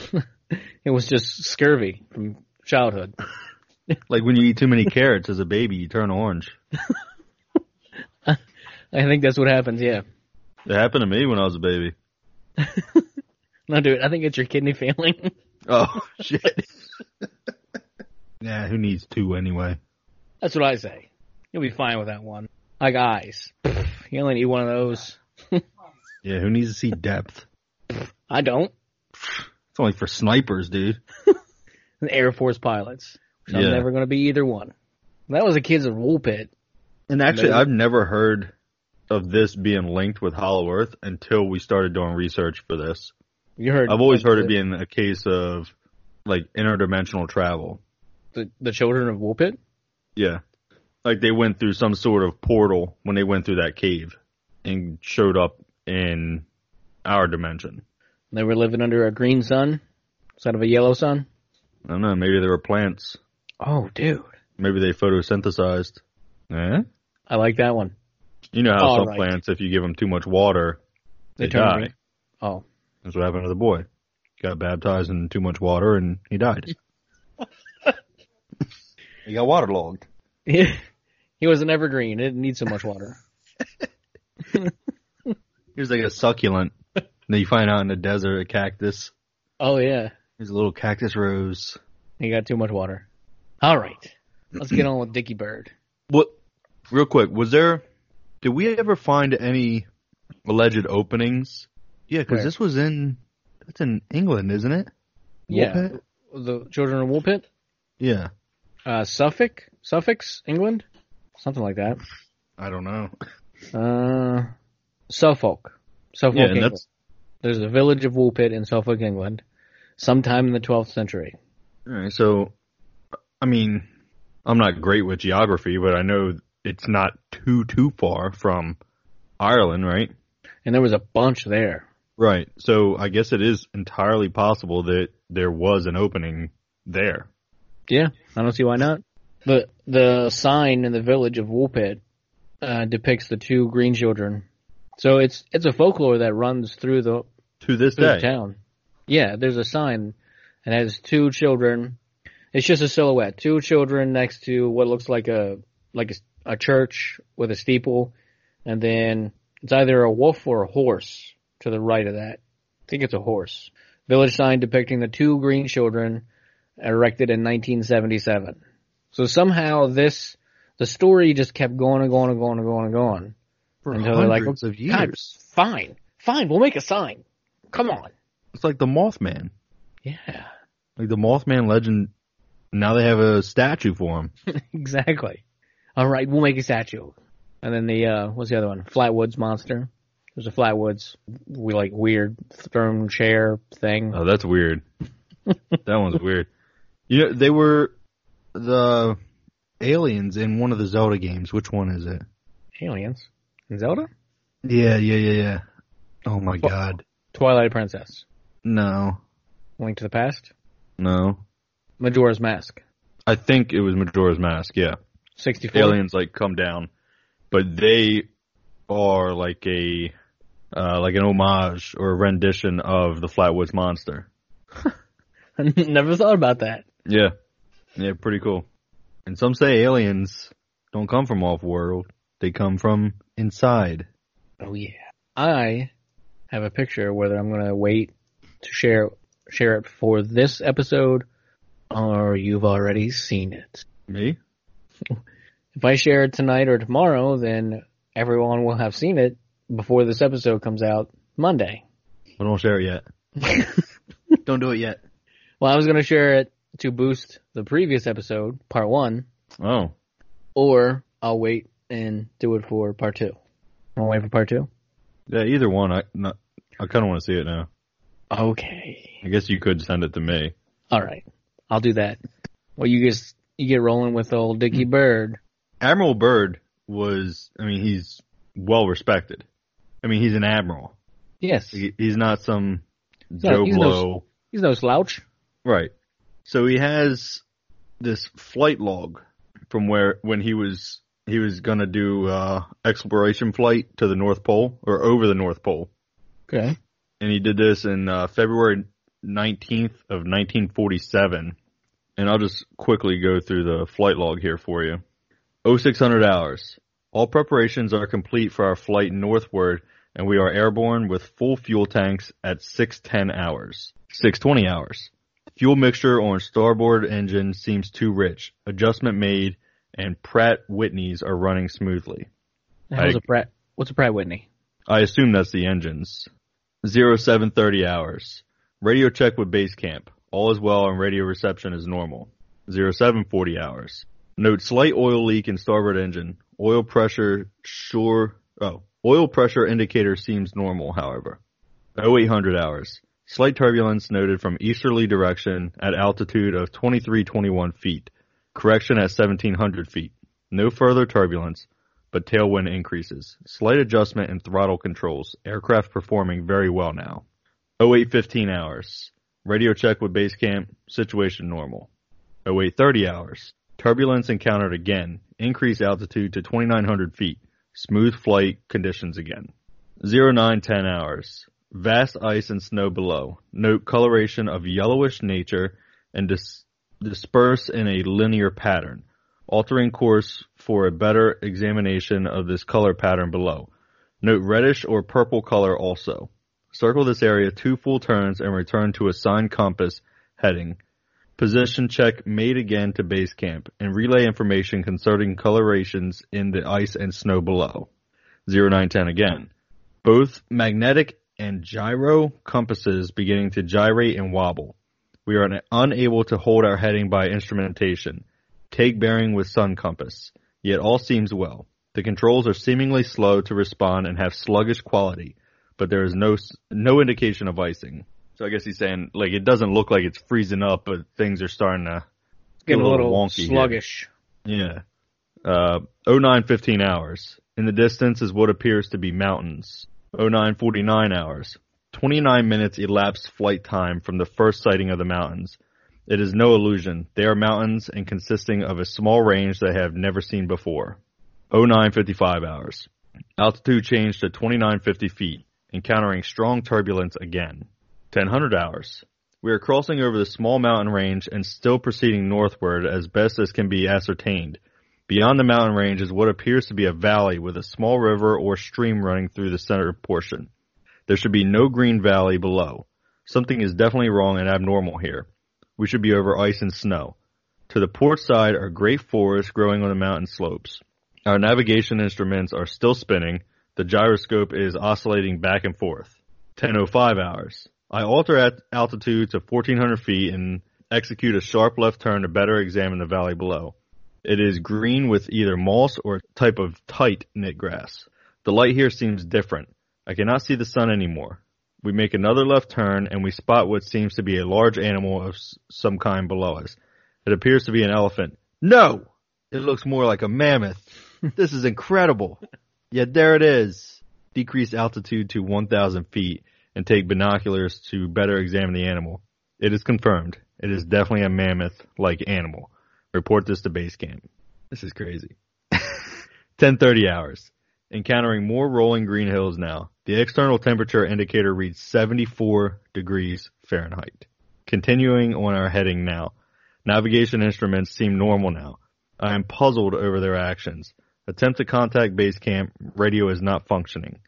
It was just scurvy from childhood. Like when you eat too many carrots as a baby, you turn orange. I think that's what happens, yeah. It happened to me when I was a baby. No, dude, I think it's your kidney failing. Oh, shit. Nah, who needs two anyway? That's what I say. You'll be fine with that one. Like eyes. You only need one of those. Yeah, who needs to see depth? I don't. It's only for snipers, dude. Air Force pilots. So Yeah. I'm never going to be either one. That was a Kids in Woolpit. And actually, Maybe. I've never heard of this being linked with Hollow Earth until we started doing research for this. You heard? I've always like, heard the, it being a case of like interdimensional travel. the the children of Woolpit. Yeah. Like they went through some sort of portal when they went through that cave and showed up in our dimension. They were living under a green sun instead of a yellow sun. I don't know. Maybe they were plants. Oh, dude. Maybe they photosynthesized. Eh? I like that one. You know how All some right. plants, if you give them too much water, they, They turn die. green. Oh. That's what happened to the boy. Got baptized in too much water and he died. He got waterlogged. He was an evergreen. It didn't need so much water. He was like a succulent. Then you find out in the desert a cactus. Oh, yeah. He's a little cactus rose. He got too much water. All right. Let's get on with Dickie Bird. What? Real quick, was there? Did we ever find any alleged openings? Yeah, because Where? this was in. That's in England, isn't it? Yeah. Woolpit? The Children of Woolpit? Yeah. Uh, Suffolk? Suffolk, England? Something like that. I don't know. Uh, Suffolk. Suffolk, Yeah, and England. that's There's a village of Woolpit in Suffolk, England, sometime in the twelfth century. all right. So, I mean, I'm not great with geography, but I know it's not too too far from Ireland, right? And there was a bunch there. Right. So I guess it is entirely possible that there was an opening there. Yeah, I don't see why not. The the sign in the village of Woolpit uh, depicts the two green children. So it's it's a folklore that runs through the To this through the day. town. Yeah, there's a sign that has two children. It's just a silhouette. Two children next to what looks like a like a, a church with a steeple, and then it's either a wolf or a horse to the right of that. I think it's a horse. Village sign depicting the two green children erected in nineteen seventy-seven. So somehow this, the story just kept going and going and going and going and going. For Until they're like, hundreds of years. God, fine, fine, we'll make a sign. Come on. It's like the Mothman. Yeah, Like the Mothman legend. Now they have a statue for him. exactly. All right, we'll make a statue. And then the, uh, what's the other one? Flatwoods Monster. There's a Flatwoods, we like weird throne chair thing. Oh, that's weird. That one's weird. You know, they were the aliens in one of the Zelda games. Which one is it? Aliens. Zelda? Yeah, yeah, yeah, yeah. Oh my What? god. Twilight Princess. No. Link to the Past. No. Majora's Mask. I think it was Majora's Mask, yeah. sixty-four. Aliens like come down. But they are like a uh like an homage or a rendition of the Flatwoods Monster. I never thought about that. Yeah. Yeah, pretty cool. And some say aliens don't come from off world. They come from inside. Oh yeah. I have a picture whether I'm gonna wait to share share it for this episode or you've already seen it. Me? If I share it tonight or tomorrow, then everyone will have seen it before this episode comes out Monday. Well, don't share it yet. Don't do it yet. Well, I was gonna share it to boost the previous episode, part one, Oh. or I'll wait and do it for part two. Wanna wait for part two? Yeah, either one. I not, I kind of want to see it now. Okay. I guess you could send it to me. All right. I'll do that. Well, you guys, you get rolling with old Dickie Bird. Admiral Byrd was, I mean, he's well respected. I mean, he's an admiral. Yes. He, he's not some No, Joe he's no- Blow. He's no slouch. Right. So he has this flight log from where when he was he was gonna do uh exploration flight to the North Pole or over the North Pole. Okay. And he did this in uh, February nineteenth of nineteen forty-seven. And I'll just quickly go through the flight log here for you. oh six hundred hours. All preparations are complete for our flight northward, and we are airborne with full fuel tanks at six ten hours. six twenty hours. Fuel mixture on starboard engine seems too rich. Adjustment made, and Pratt Whitneys are running smoothly. How's I- a Pratt? What's a Pratt Whitney? I assume that's the engines. zero seven thirty hours. Radio check with base camp. All is well and radio reception is normal. zero seven forty hours. Note slight oil leak in starboard engine. Oil pressure sure, oh, oil pressure indicator seems normal, however. oh eight hundred hours. Slight turbulence noted from easterly direction at altitude of twenty-three twenty-one feet. Correction at seventeen hundred feet. No further turbulence, but tailwind increases. Slight adjustment in throttle controls. Aircraft performing very well now. oh eight fifteen hours. Radio check with base camp. Situation normal. oh eight thirty hours. Turbulence encountered again. Increased altitude to twenty-nine hundred feet. Smooth flight conditions again. oh nine ten hours. Vast ice and snow below. Note coloration of yellowish nature and dis- disperse in a linear pattern. Altering course for a better examination of this color pattern below. Note reddish or purple color also. Circle this area two full turns and return to assigned compass heading. Position check made again to base camp and relay information concerning colorations in the ice and snow below. oh nine ten again. Both magnetic and gyro compasses beginning to gyrate and wobble. We are unable to hold our heading by instrumentation. Take bearing with sun compass. Yet all seems well. The controls are seemingly slow to respond and have sluggish quality, but there is no no indication of icing. So I guess he's saying, like, it doesn't look like it's freezing up, but things are starting to get get a little wonky sluggish. here. Yeah. Uh, oh nine fifteen hours. In the distance is what appears to be mountains. oh nine forty-nine hours. twenty-nine minutes elapsed flight time from the first sighting of the mountains. It is no illusion. They are mountains and consisting of a small range that I have never seen before. oh nine fifty-five hours. Altitude changed to twenty-nine fifty feet, encountering strong turbulence again. ten hundred hours. We are crossing over the small mountain range and still proceeding northward as best as can be ascertained. Beyond the mountain range is what appears to be a valley with a small river or stream running through the center portion. There should be no green valley below. Something is definitely wrong and abnormal here. We should be over ice and snow. To the port side are great forests growing on the mountain slopes. Our navigation instruments are still spinning. The gyroscope is oscillating back and forth. ten oh five hours. I alter at altitude to fourteen hundred feet and execute a sharp left turn to better examine the valley below. It is green with either moss or a type of tight knit grass. The light here seems different. I cannot see the sun anymore. We make another left turn and we spot what seems to be a large animal of some kind below us. It appears to be an elephant. No! It looks more like a mammoth. This is incredible. Yet there it is. Decrease altitude to one thousand feet and take binoculars to better examine the animal. It is confirmed. It is definitely a mammoth-like animal. Report this to base camp. This is crazy. ten thirty hours. Encountering more rolling green hills now. The external temperature indicator reads seventy-four degrees Fahrenheit. Continuing on our heading now. Navigation instruments seem normal now. I am puzzled over their actions. Attempt to contact base camp. Radio is not functioning.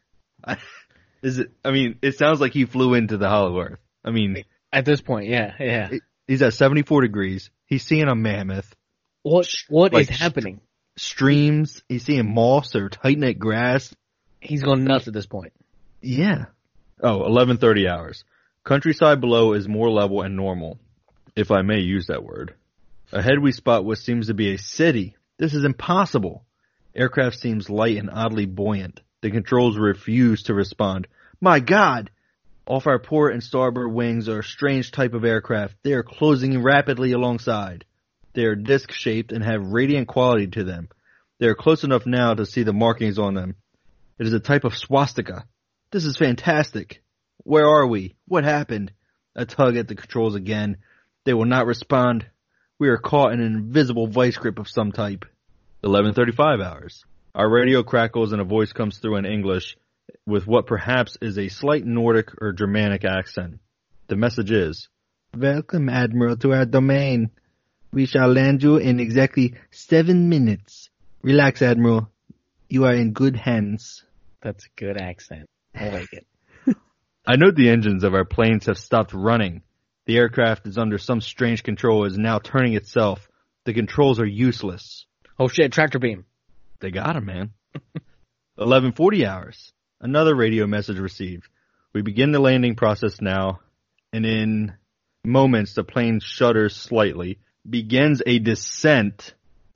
Is it? I mean, it sounds like he flew into the Hollow Earth. I mean, At this point, yeah, yeah. he's at seventy-four degrees. He's seeing a mammoth. What what like, is happening? Streams. He's seeing moss or tight knit grass. He's going nuts at this point. Yeah. Oh, eleven thirty hours. Countryside below is more level and normal, if I may use that word. Ahead we spot what seems to be a city. This is impossible. Aircraft seems light and oddly buoyant. The controls refuse to respond. My God! Off our port and starboard wings are a strange type of aircraft. They are closing rapidly alongside. They are disc-shaped and have radiant quality to them. They are close enough now to see the markings on them. It is a type of swastika. This is fantastic. Where are we? What happened? I tug at the controls again. They will not respond. We are caught in an invisible vice grip of some type. eleven thirty-five hours. Our radio crackles and a voice comes through in English with what perhaps is a slight Nordic or Germanic accent. The message is, Welcome, Admiral, to our domain. We shall land you in exactly seven minutes. Relax, Admiral. You are in good hands. That's a good accent. I like it. I note the engines of our planes have stopped running. The aircraft is under some strange control and is now turning itself. The controls are useless. Oh shit, tractor beam. They got him, man. eleven forty hours. Another radio message received. We begin the landing process now, and in moments the plane shudders slightly, begins a descent.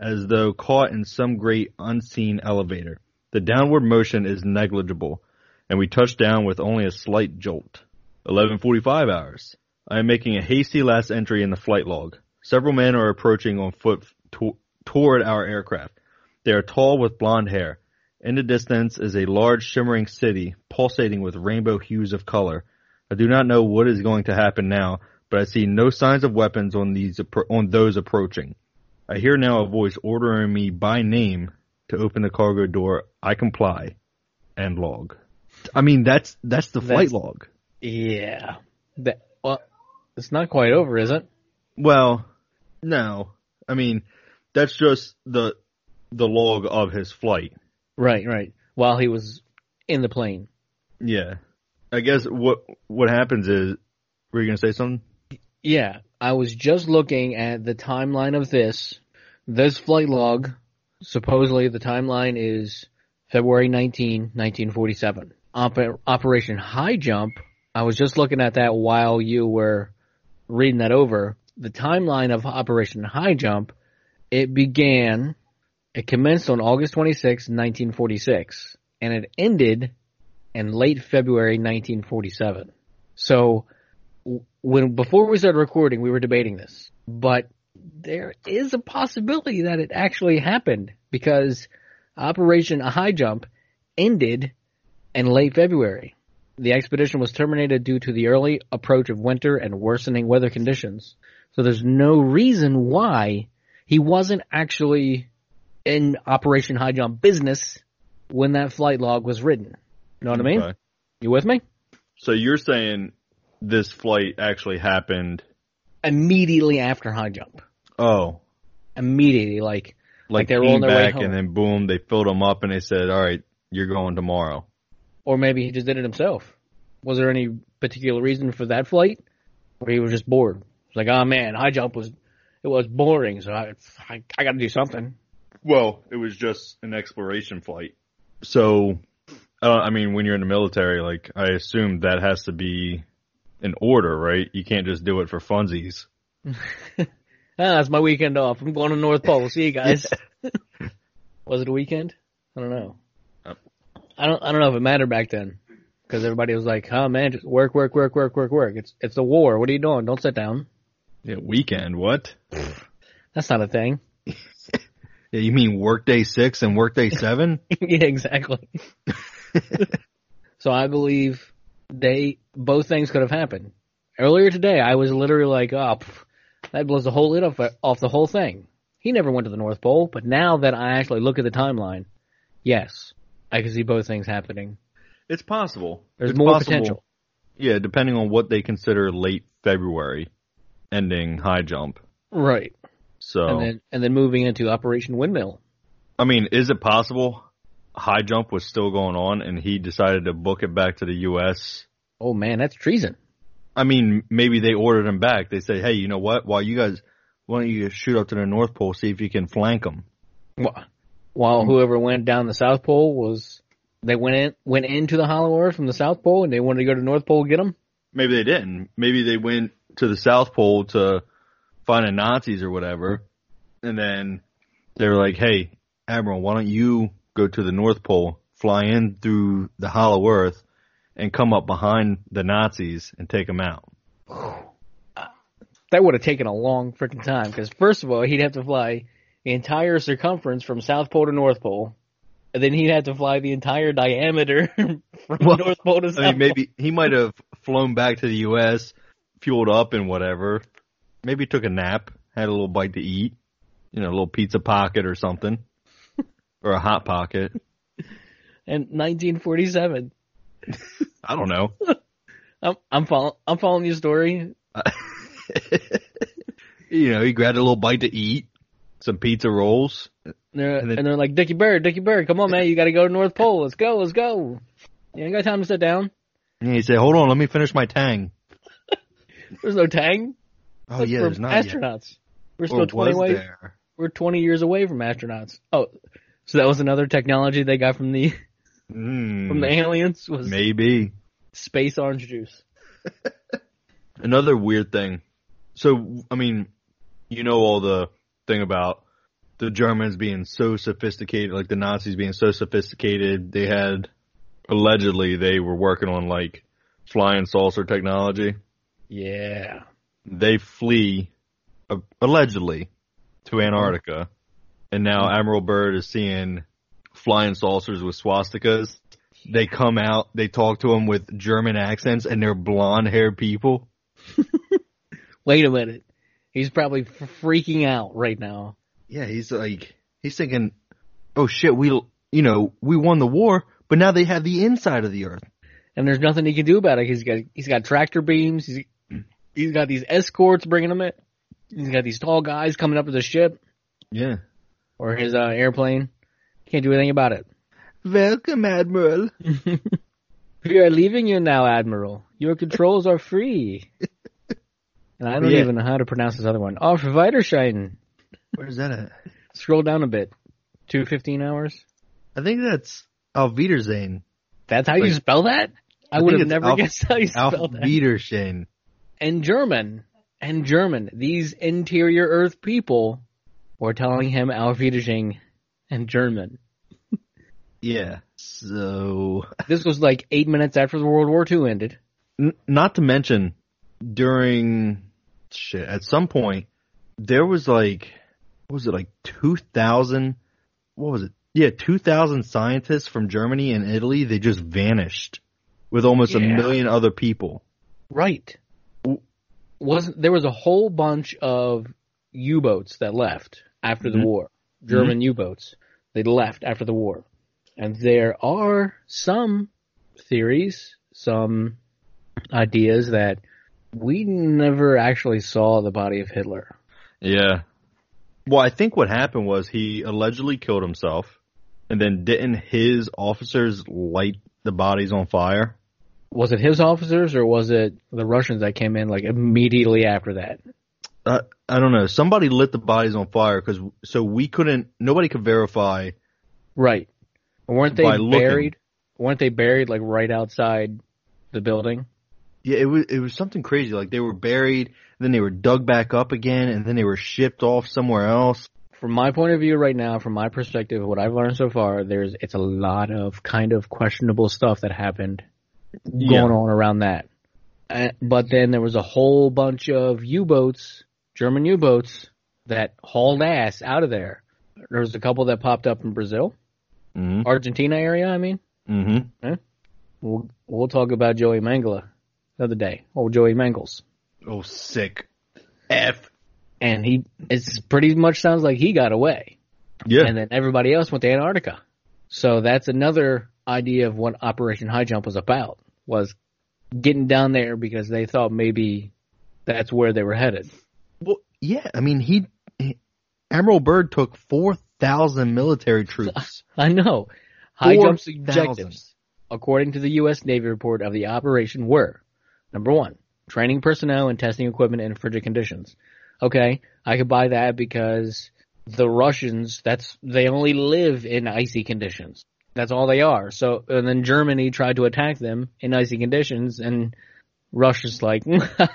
as though caught in some great unseen elevator. The downward motion is negligible, and we touch down with only a slight jolt. eleven forty-five hours. I am making a hasty last entry in the flight log. Several men are approaching on foot to- toward our aircraft. They are tall with blonde hair. In the distance is a large shimmering city pulsating with rainbow hues of color. I do not know what is going to happen now, but I see no signs of weapons on these on those approaching. I hear now a voice ordering me by name to open the cargo door. I comply. End log. I mean, that's that's the flight That's- log. Yeah. That, well, it's not quite over, is it? Well, no. I mean, that's just the the log of his flight. Right, right. While he was in the plane. Yeah. I guess what what happens is, were you going to say something? Yeah, I was just looking at the timeline of this. This flight log, supposedly the timeline is February nineteenth, nineteen forty-seven. Oper- Operation High Jump, I was just looking at that while you were reading that over. The timeline of Operation High Jump, it began, it commenced on August twenty-sixth, nineteen forty-six, and it ended in late February nineteen forty-seven. So, when before we started recording, we were debating this, but there is a possibility that it actually happened because Operation High Jump ended in late February. The expedition was terminated due to the early approach of winter and worsening weather conditions. So there's no reason why he wasn't actually in Operation High Jump business when that flight log was written. You know what I mean? Okay. You with me? So you're saying this flight actually happened Immediately after High Jump. Oh, Immediately, like, like, like they were came on their way back home. and then boom, they filled him up and they said, "All right, you're going tomorrow." Or maybe he just did it himself. Was there any particular reason for that flight? Or he was just bored? It's like, oh man, High Jump was, it was boring, so I, I, I gotta do something. Well, it was just an exploration flight. So, uh, I mean, when you're in the military, like, I assume that has to be an order, right? You can't just do it for funsies. Ah, it's my weekend off. I'm going to North Pole. See you guys. Was it a weekend? I don't know. Yep. I don't. I don't know if it mattered back then, because everybody was like, "Oh man, just work, work, work, work, work, work. It's it's a war. What are you doing? Don't sit down." Yeah, weekend, what? That's not a thing. Yeah, you mean workday six and workday seven? Yeah, exactly. So I believe they both things could have happened. Earlier today, I was literally like, "Oh, pff, that blows the whole lid off off the whole thing." He never went to the North Pole, but now that I actually look at the timeline, yes, I can see both things happening. It's possible. There's It's more possible. potential. Yeah, depending on what they consider late February ending High Jump. Right. So, And then and then moving into Operation Windmill. I mean, is it possible High Jump was still going on and he decided to book it back to the U S? Oh man, that's treason. I mean, maybe they ordered him back. They say, hey, you know what? While you guys, why don't you shoot up to the North Pole, see if you can flank them? While whoever went down the South Pole was, they went in went into the Hollow Earth from the South Pole and they wanted to go to North Pole to get them? Maybe they didn't. Maybe they went to the South Pole to find the Nazis or whatever. And then they were like, hey, Admiral, why don't you go to the North Pole, fly in through the Hollow Earth, and come up behind the Nazis and take them out? That would have taken a long freaking time because first of all, he'd have to fly the entire circumference from South Pole to North Pole. And then he'd have to fly the entire diameter from Well, North Pole to South I mean, maybe Pole. he might have flown back to the U S, fueled up and whatever. Maybe took a nap, had a little bite to eat, you know, a little pizza pocket or something, or a hot pocket. And nineteen forty-seven. I don't know. I'm I'm following I'm following your story. You know, he grabbed a little bite to eat, some pizza rolls. They're, And then- and they're like, Dickie Bird, Dickie Bird, come on, man, you got to go to North Pole. Let's go, let's go. You ain't got time to sit down. And he said, hold on, let me finish my tang. There's no tang. Oh, That's yeah, for there's not yet. astronauts. We're Or still twenty was away. there? We're twenty years away from astronauts. Oh, so that was another technology they got from the Mm, from the aliens was maybe. space orange juice. Another weird thing. So, I mean, you know all the thing about the Germans being so sophisticated, like the Nazis being so sophisticated, they had, allegedly, they were working on like flying saucer technology. Yeah. They flee, uh, allegedly, to Antarctica, and now Admiral Byrd is seeing flying saucers with swastikas. They come out, they talk to them with German accents, and they're blonde-haired people. Wait a minute. He's probably freaking out right now. Yeah, he's like, he's thinking, oh shit, we, you know, we won the war, but now they have the inside of the earth. And there's nothing he can do about it. He's got, he's got tractor beams. He's, he's got these escorts bringing him in. He's got these tall guys coming up to the ship. Yeah. Or his, uh, airplane. Can't do anything about it. Welcome, Admiral. We are leaving you now, Admiral. Your controls are free. And I don't yeah. even know how to pronounce this other one. Auf Wiedersehen. Where's that at? Scroll down a bit. two fifteen hours. I think that's Auf Wiedersehen. That's how like, you spell that? I, I would have it's never Auf, guessed how you spell Auf that. Wiedersehen. And German. And German. These interior Earth people were telling him Auf Wiedersehen in German. Yeah. So. This was like eight minutes after the World War Two ended. N- not to mention, during, shit, at some point, there was like, what was it, like two thousand, what was it? Yeah, two thousand scientists from Germany and Italy, they just vanished with almost Yeah. a million other people. Right. Wasn't there was a whole bunch of U-boats that left after Mm-hmm. the war. German mm-hmm. U-boats. They left after the war. And there are some theories, some ideas that we never actually saw the body of Hitler. Yeah. Well, I think what happened was he allegedly killed himself, and then didn't his officers light the bodies on fire? Was it his officers or was it the Russians that came in like immediately after that? Uh, I don't know. Somebody lit the bodies on fire because so we couldn't. Nobody could verify. Right. Weren't they by buried? looking. Weren't they buried like right outside the building? Yeah, it was it was something crazy. Like they were buried, then they were dug back up again, and then they were shipped off somewhere else. From my point of view right now, from my perspective, what I've learned so far, there's it's a lot of kind of questionable stuff that happened going Yeah. on around that. Uh, but then there was a whole bunch of U-boats, German U-boats, that hauled ass out of there. There was a couple that popped up in Brazil, Mm-hmm. Argentina area, I mean. Mm-hmm. Eh? We'll, we'll talk about Joey Mangala the other day. Old Joey Mangles. Oh, sick. F. And he, it's pretty much sounds like he got away. Yeah. And then everybody else went to Antarctica. So that's another idea of what Operation High Jump was about, was getting down there because they thought maybe that's where they were headed. Well, yeah. I mean, he, he Admiral Byrd took four thousand military troops. I know. High four Jump's objectives, according to the U S Navy report of the operation, were, number one, training personnel and testing equipment in frigid conditions. Okay, I could buy that because the Russians, that's, they only live in icy conditions. That's all they are. So, and then Germany tried to attack them in icy conditions, and Russia's like,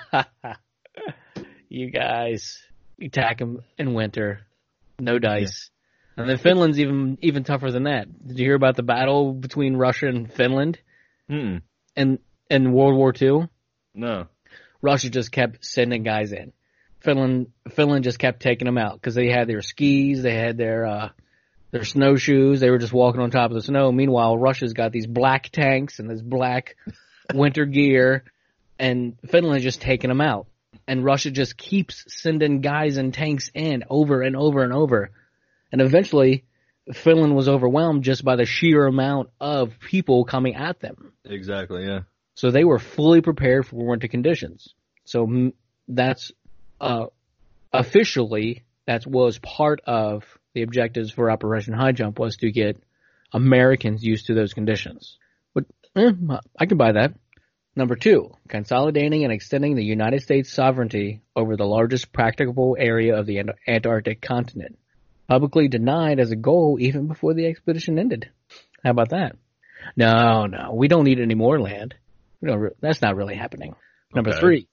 you guys attack them in winter, no dice. Yeah. And then Finland's even even tougher than that. Did you hear about the battle between Russia and Finland? Mm. In in World War Two? No. Russia just kept sending guys in. Finland Finland just kept taking them out because they had their skis, they had their uh, their snowshoes. They were just walking on top of the snow. Meanwhile, Russia's got these black tanks and this black winter gear, and Finland's just taking them out. And Russia just keeps sending guys and tanks in over and over and over. And eventually, Finland was overwhelmed just by the sheer amount of people coming at them. Exactly, yeah. So they were fully prepared for winter conditions. So that's uh, officially, that was part of the objectives for Operation High Jump, was to get Americans used to those conditions. But eh, I can buy that. Number two, consolidating and extending the United States sovereignty over the largest practicable area of the Antarctic continent. Publicly denied as a goal even before the expedition ended. How about that? No, no, we don't need any more land. We don't re- that's not really happening. Number Okay. three,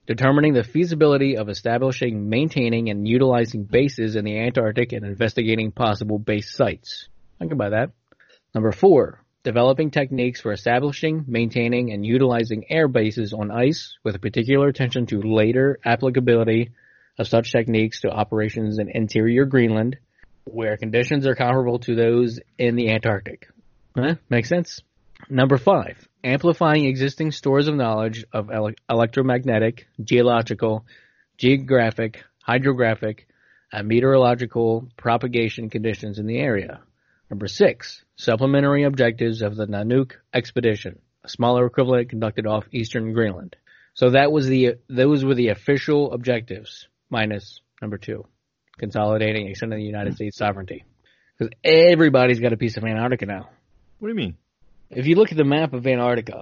determining the feasibility of establishing, maintaining, and utilizing bases in the Antarctic and investigating possible base sites. I can buy that. Number four, developing techniques for establishing, maintaining, and utilizing air bases on ice with a particular attention to later applicability of such techniques to operations in interior Greenland, where conditions are comparable to those in the Antarctic. Huh? Makes sense. Number five, amplifying existing stores of knowledge of ele- electromagnetic, geological, geographic, hydrographic, and meteorological propagation conditions in the area. Number six, supplementary objectives of the Nanook expedition, a smaller equivalent conducted off eastern Greenland. So that was the those were the official objectives, minus number two, consolidating extending the United States sovereignty. Because everybody's got a piece of Antarctica now. What do you mean? If you look at the map of Antarctica,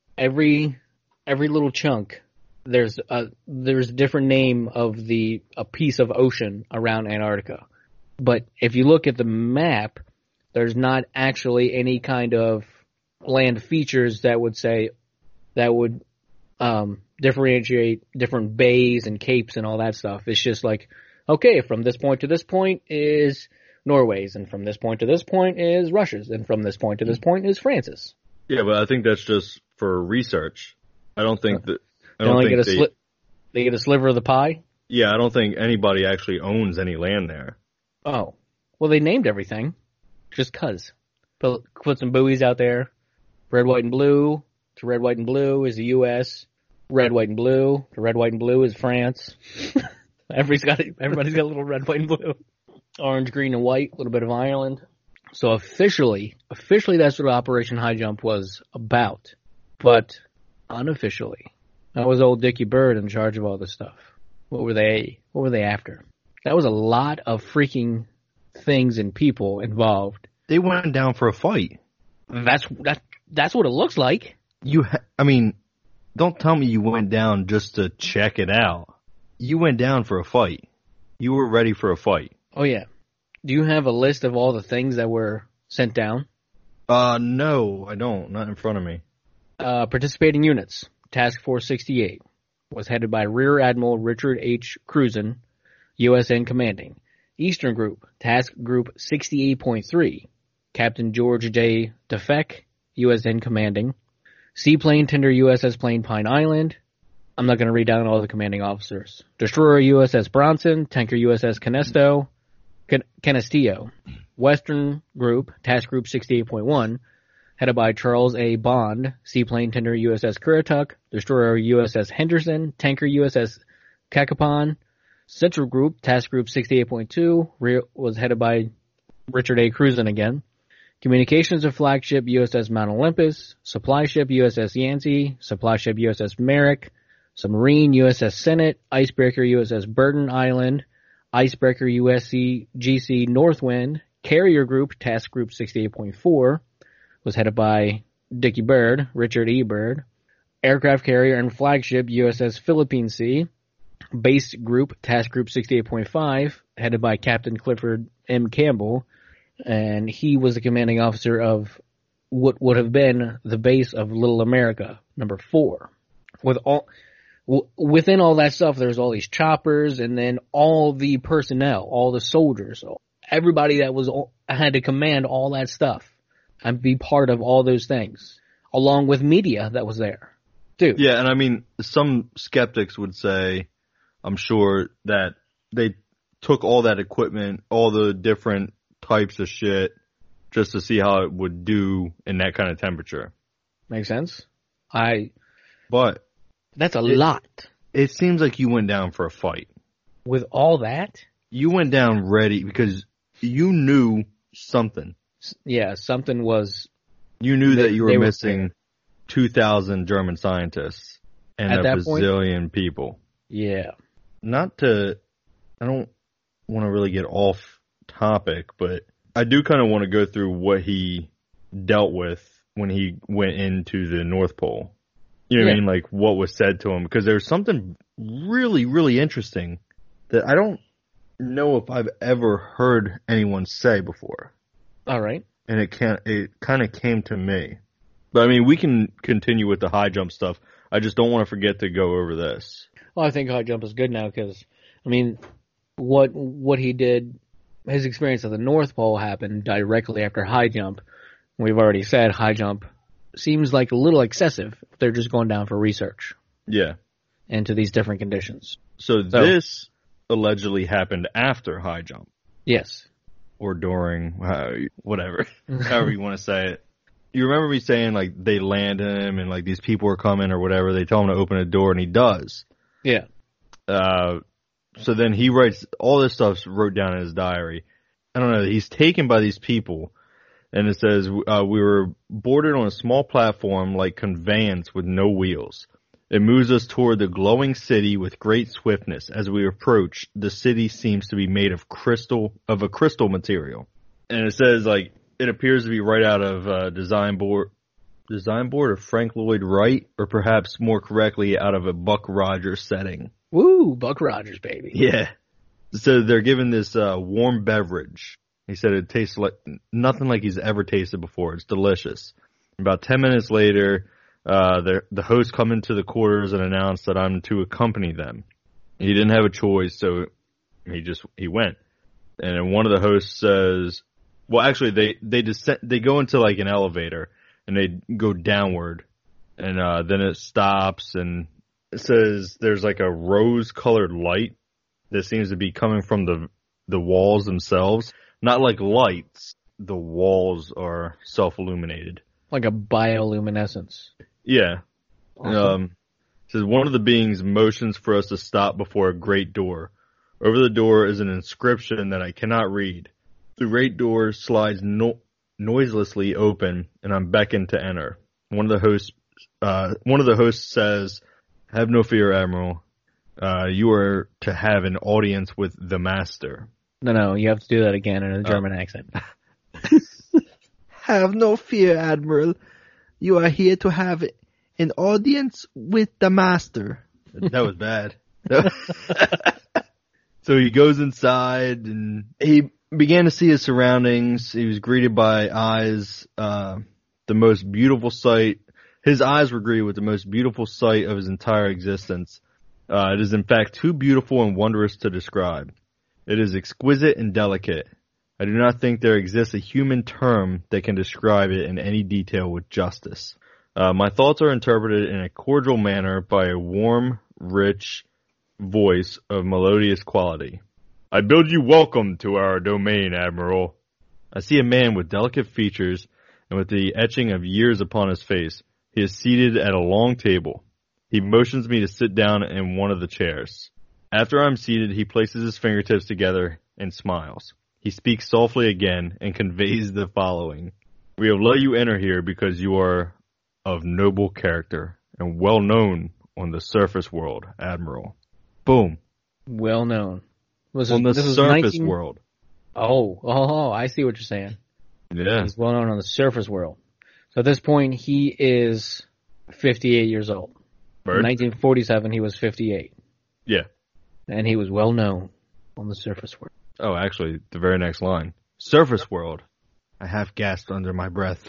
every every little chunk, there's a there's a different name of the a piece of ocean around Antarctica. But if you look at the map, there's not actually any kind of land features that would say that would um, differentiate different bays and capes and all that stuff. It's just like, okay, from this point to this point is Norway's, and from this point to this point is Russia's, and from this point to this point is France's. Yeah, but I think that's just for research. I don't think that. I They don't only think get a they. sli- they get a sliver of the pie. Yeah, I don't think anybody actually owns any land there. Oh, well, they named everything just cause. Put, put some buoys out there. Red, white, and blue. To red, white, and blue is the U S Red, white, and blue. To red, white, and blue is France. Everybody's got everybody's got a little red, white, and blue. Orange, green, and white. A little bit of Ireland. So officially, officially, that's what Operation High Jump was about. But unofficially, that was old Dickie Bird in charge of all this stuff. What were they? What were they after? That was a lot of freaking things and people involved. They went down for a fight. That's that. That's what it looks like. You, ha- I mean, don't tell me you went down just to check it out. You went down for a fight. You were ready for a fight. Oh yeah. Do you have a list of all the things that were sent down? Uh, no, I don't. Not in front of me. Uh, participating units. Task Force sixty-eight was headed by Rear Admiral Richard H. Cruzen, U S N commanding. Eastern Group, Task Group sixty-eight point three, Captain George J. DeFeck, U S N commanding. Seaplane Tender U S S Plain Pine Island. I'm not going to read down all the commanding officers. Destroyer U S S Bronson, Tanker U S S Canesto, Can- Canestillo. Western Group, Task Group sixty-eight point one, headed by Charles A. Bond, Seaplane Tender U S S Currituck, Destroyer U S S Henderson, Tanker U S S Cacapon. Central Group, Task Group sixty-eight point two, was headed by Richard A. Cruzen again. Communications of Flagship U S S Mount Olympus, Supply Ship U S S Yancey, Supply Ship U S S Merrick, Submarine U S S Senate, Icebreaker U S S Burden Island, Icebreaker U S C G C Northwind. Carrier Group, Task Group sixty-eight point four, was headed by Dickie Bird, Richard E. Bird. Aircraft Carrier and Flagship U S S Philippine Sea. Base Group, Task Group sixty-eight point five, headed by Captain Clifford M. Campbell, and he was the commanding officer of what would have been the base of Little America, number four. With all, w- within all that stuff, there's all these choppers, and then all the personnel, all the soldiers, everybody that was had to command all that stuff and be part of all those things, along with media that was there. Dude. Yeah, and I mean, some skeptics would say, I'm sure, that they took all that equipment, all the different types of shit, just to see how it would do in that kind of temperature. Makes sense. I. But that's a it, lot. It seems like you went down for a fight. With all that? You went down ready because you knew something. Yeah, something was. You knew they, that you were were missing there. two thousand German scientists and At a that bazillion point? people. Yeah. Not to, I don't want to really get off topic, but I do kind of want to go through what he dealt with when he went into the North Pole. You know what yeah. I mean? Like what was said to him, because there's something really, really interesting that I don't know if I've ever heard anyone say before. All right. And it can't, it kind of came to me. But I mean, we can continue with the high jump stuff. I just don't want to forget to go over this. Well, I think high jump is good now because, I mean, what what he did, his experience at the North Pole happened directly after high jump. We've already said high jump seems like a little excessive if they're just going down for research. Yeah. Into these different conditions. So, so this allegedly happened after high jump. Yes. Or during, whatever, however you want to say it. You remember me saying, like, they land him and, like, these people are coming or whatever. They tell him to open a door, and he does. Yeah. Uh, so then he writes, all this stuff's wrote down in his diary. I don't know, he's taken by these people, and it says, uh, we were boarded on a small platform like conveyance with no wheels. It moves us toward the glowing city with great swiftness. As we approach, the city seems to be made of crystal, of a crystal material. And it says, like, it appears to be right out of uh, design board, design board of Frank Lloyd Wright, or perhaps more correctly, out of a Buck Rogers setting. Woo, Buck Rogers, baby. Yeah. So they're given this uh, warm beverage. He said it tastes like nothing like he's ever tasted before. It's delicious. About ten minutes later, uh, the the hosts come into the quarters and announce that I'm to accompany them. He didn't have a choice, so he just he went. And then one of the hosts says, well, actually, they they descend, they go into like an elevator and they go downward, and uh, then it stops and it says there's like a rose-colored light that seems to be coming from the the walls themselves. Not like lights. The walls are self-illuminated. Like a bioluminescence. Yeah. Awesome. Um, it says one of the beings motions for us to stop before a great door. Over the door is an inscription that I cannot read. The great door slides no- noiselessly open, and I'm beckoned to enter. One of the hosts, uh, one of the hosts says, "Have no fear, Admiral. Uh, you are to have an audience with the master." No, no, you have to do that again in a German oh. accent. Have no fear, Admiral. You are here to have an audience with the master. That was bad. So he goes inside and he began to see his surroundings. He was greeted by eyes, uh, the most beautiful sight. His eyes were greeted with the most beautiful sight of his entire existence. Uh, it is in fact too beautiful and wondrous to describe. It is exquisite and delicate. I do not think there exists a human term that can describe it in any detail with justice. Uh, my thoughts are interpreted in a cordial manner by a warm, rich voice of melodious quality. I bid you welcome to our domain, Admiral. I see a man with delicate features and with the etching of years upon his face. He is seated at a long table. He motions me to sit down in one of the chairs. After I'm seated, he places his fingertips together and smiles. He speaks softly again and conveys the following. We have let you enter here because you are of noble character and well known on the surface world, Admiral. Boom. Well known. Was on it, the this surface nineteen world. Oh, oh, I see what you're saying. Yeah. He's well known on the surface world. So at this point, he is fifty-eight years old. Bird? In nineteen forty-seven, he was fifty-eight. Yeah. And he was well known on the surface world. Oh, actually, the very next line. Surface world. I half gasped under my breath.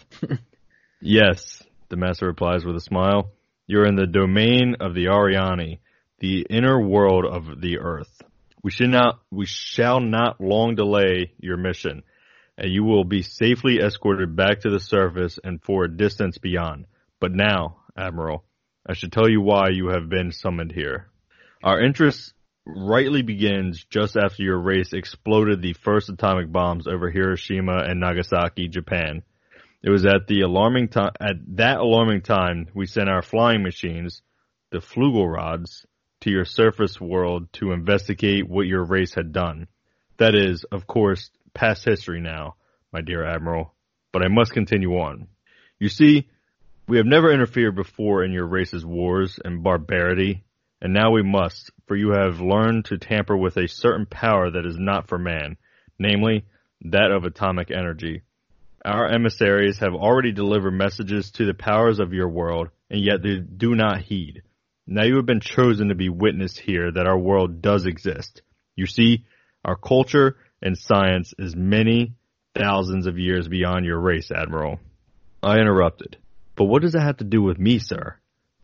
Yes, the master replies with a smile. You're in the domain of the Ariani, the inner world of the earth. We should not, we shall not long delay your mission, and you will be safely escorted back to the surface and for a distance beyond. But now, Admiral, I should tell you why you have been summoned here. Our interest rightly begins just after your race exploded the first atomic bombs over Hiroshima and Nagasaki, Japan. It was at the alarming time, at that alarming time, we sent our flying machines, the Flugelrods, to your surface world to investigate what your race had done. That is, of course, past history now, my dear Admiral, but I must continue on. You see, we have never interfered before in your race's wars and barbarity, and now we must, for you have learned to tamper with a certain power that is not for man, namely, that of atomic energy. Our emissaries have already delivered messages to the powers of your world, and yet they do not heed. Now you have been chosen to be witness here that our world does exist. You see, our culture and science is many thousands of years beyond your race, Admiral. I interrupted. But what does that have to do with me, sir?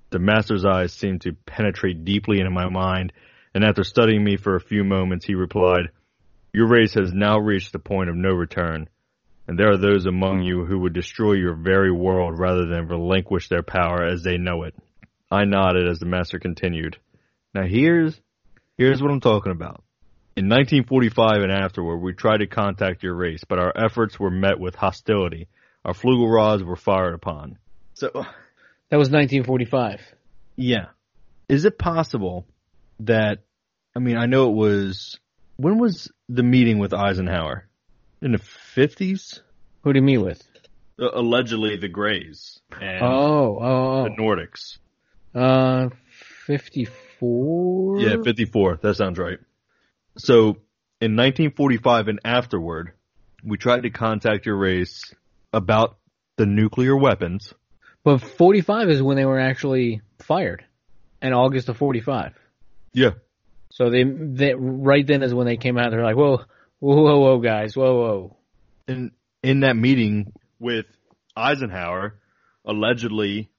The master's eyes seemed to penetrate deeply into my mind, and after studying me for a few moments, he replied, "Your race has now reached the point of no return, and there are those among you who would destroy your very world rather than relinquish their power as they know it." I nodded as the master continued. Now here's, here's what I'm talking about. In nineteen forty-five and afterward, we tried to contact your race, but our efforts were met with hostility. Our flugel rods were fired upon. So, That was nineteen forty-five. yeah. Is it possible that, I mean, I know it was, when was the meeting with Eisenhower? In the fifties? Who did he meet with? Uh, allegedly the Greys and Oh, oh, the Nordics. oh. Uh, fifty-four? Yeah, fifty-four. That sounds right. So, in nineteen forty-five and afterward, we tried to contact your race about the nuclear weapons. But forty-five is when they were actually fired. In August of forty-five. Yeah. So they, they right then is when they came out. They're like, whoa, whoa, whoa, whoa, guys, whoa, whoa. In, in that meeting with Eisenhower, allegedly,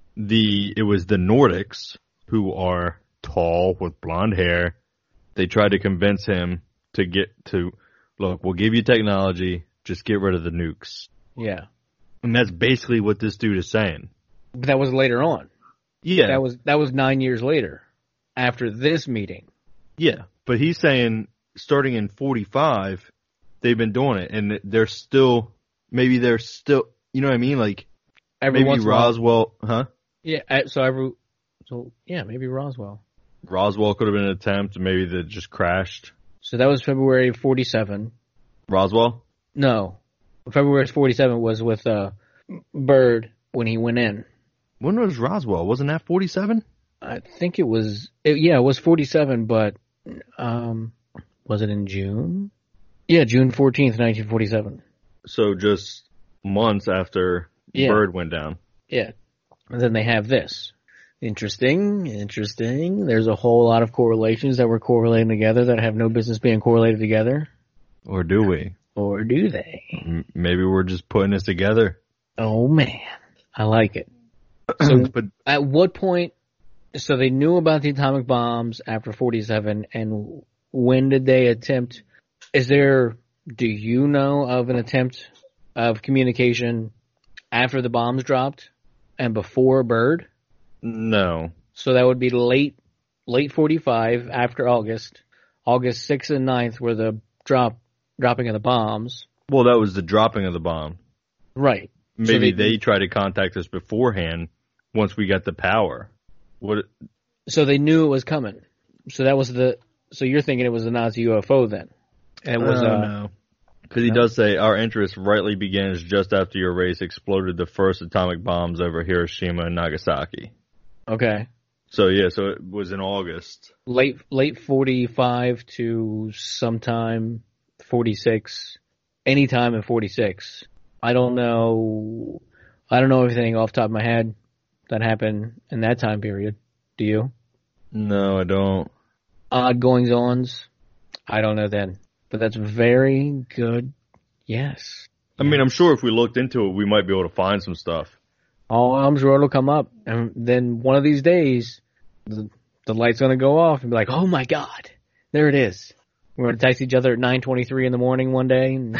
the it was the Nordics, who are tall with blonde hair. They tried to convince him to get to, look, we'll give you technology, just get rid of the nukes. Yeah. And that's basically what this dude is saying. But that was later on. Yeah. That was that was nine years later, after this meeting. Yeah. But he's saying, starting in forty-five, they've been doing it, and they're still, maybe they're still, you know what I mean? Like, Every maybe once in a while- Roswell, huh? Yeah. uh, So every, so yeah, maybe Roswell. Roswell could have been an attempt, maybe that just crashed. So that was February of forty-seven. Roswell? No, February of forty-seven was with uh, Byrd when he went in. When was Roswell? Wasn't that forty-seven? I think it was, it, yeah, it was forty-seven, but um, was it in June? Yeah, June fourteenth, nineteen forty-seven. So just months after Yeah. Byrd went down. Yeah. And then they have this. Interesting, interesting. There's a whole lot of correlations that we're correlating together that have no business being correlated together. Or do we? Or do they? M- Maybe we're just putting this together. Oh man, I like it. So But at what point, so they knew about the atomic bombs after forty-seven, and when did they attempt, is there, do you know of an attempt of communication after the bombs dropped and before Byrd? no. So that would be late, late forty-five after August. August sixth and ninth were the drop, dropping of the bombs. Well, that was the dropping of the bomb. Right. So Maybe they- they, tried to contact us beforehand once we got the power. What? So they knew it was coming. So that was the, so you're thinking it was a Nazi U F O then? And it was, uh, uh, no. Because he no? does say, our interest rightly begins just after your race exploded the first atomic bombs over Hiroshima and Nagasaki. okay. So, yeah, so it was in August. Late, late forty-five to sometime forty-six, anytime in forty-six. I don't know, I don't know everything off the top of my head that happened in that time period. Do you? No, I don't. Odd goings ons. I don't know then, but that's very good. Yes. I mean, I'm sure if we looked into it, we might be able to find some stuff. Oh, I'm sure it'll come up, and then one of these days, the, the light's gonna go off and be like, "Oh my God, there it is." We're gonna text each other at nine twenty-three in the morning one day, and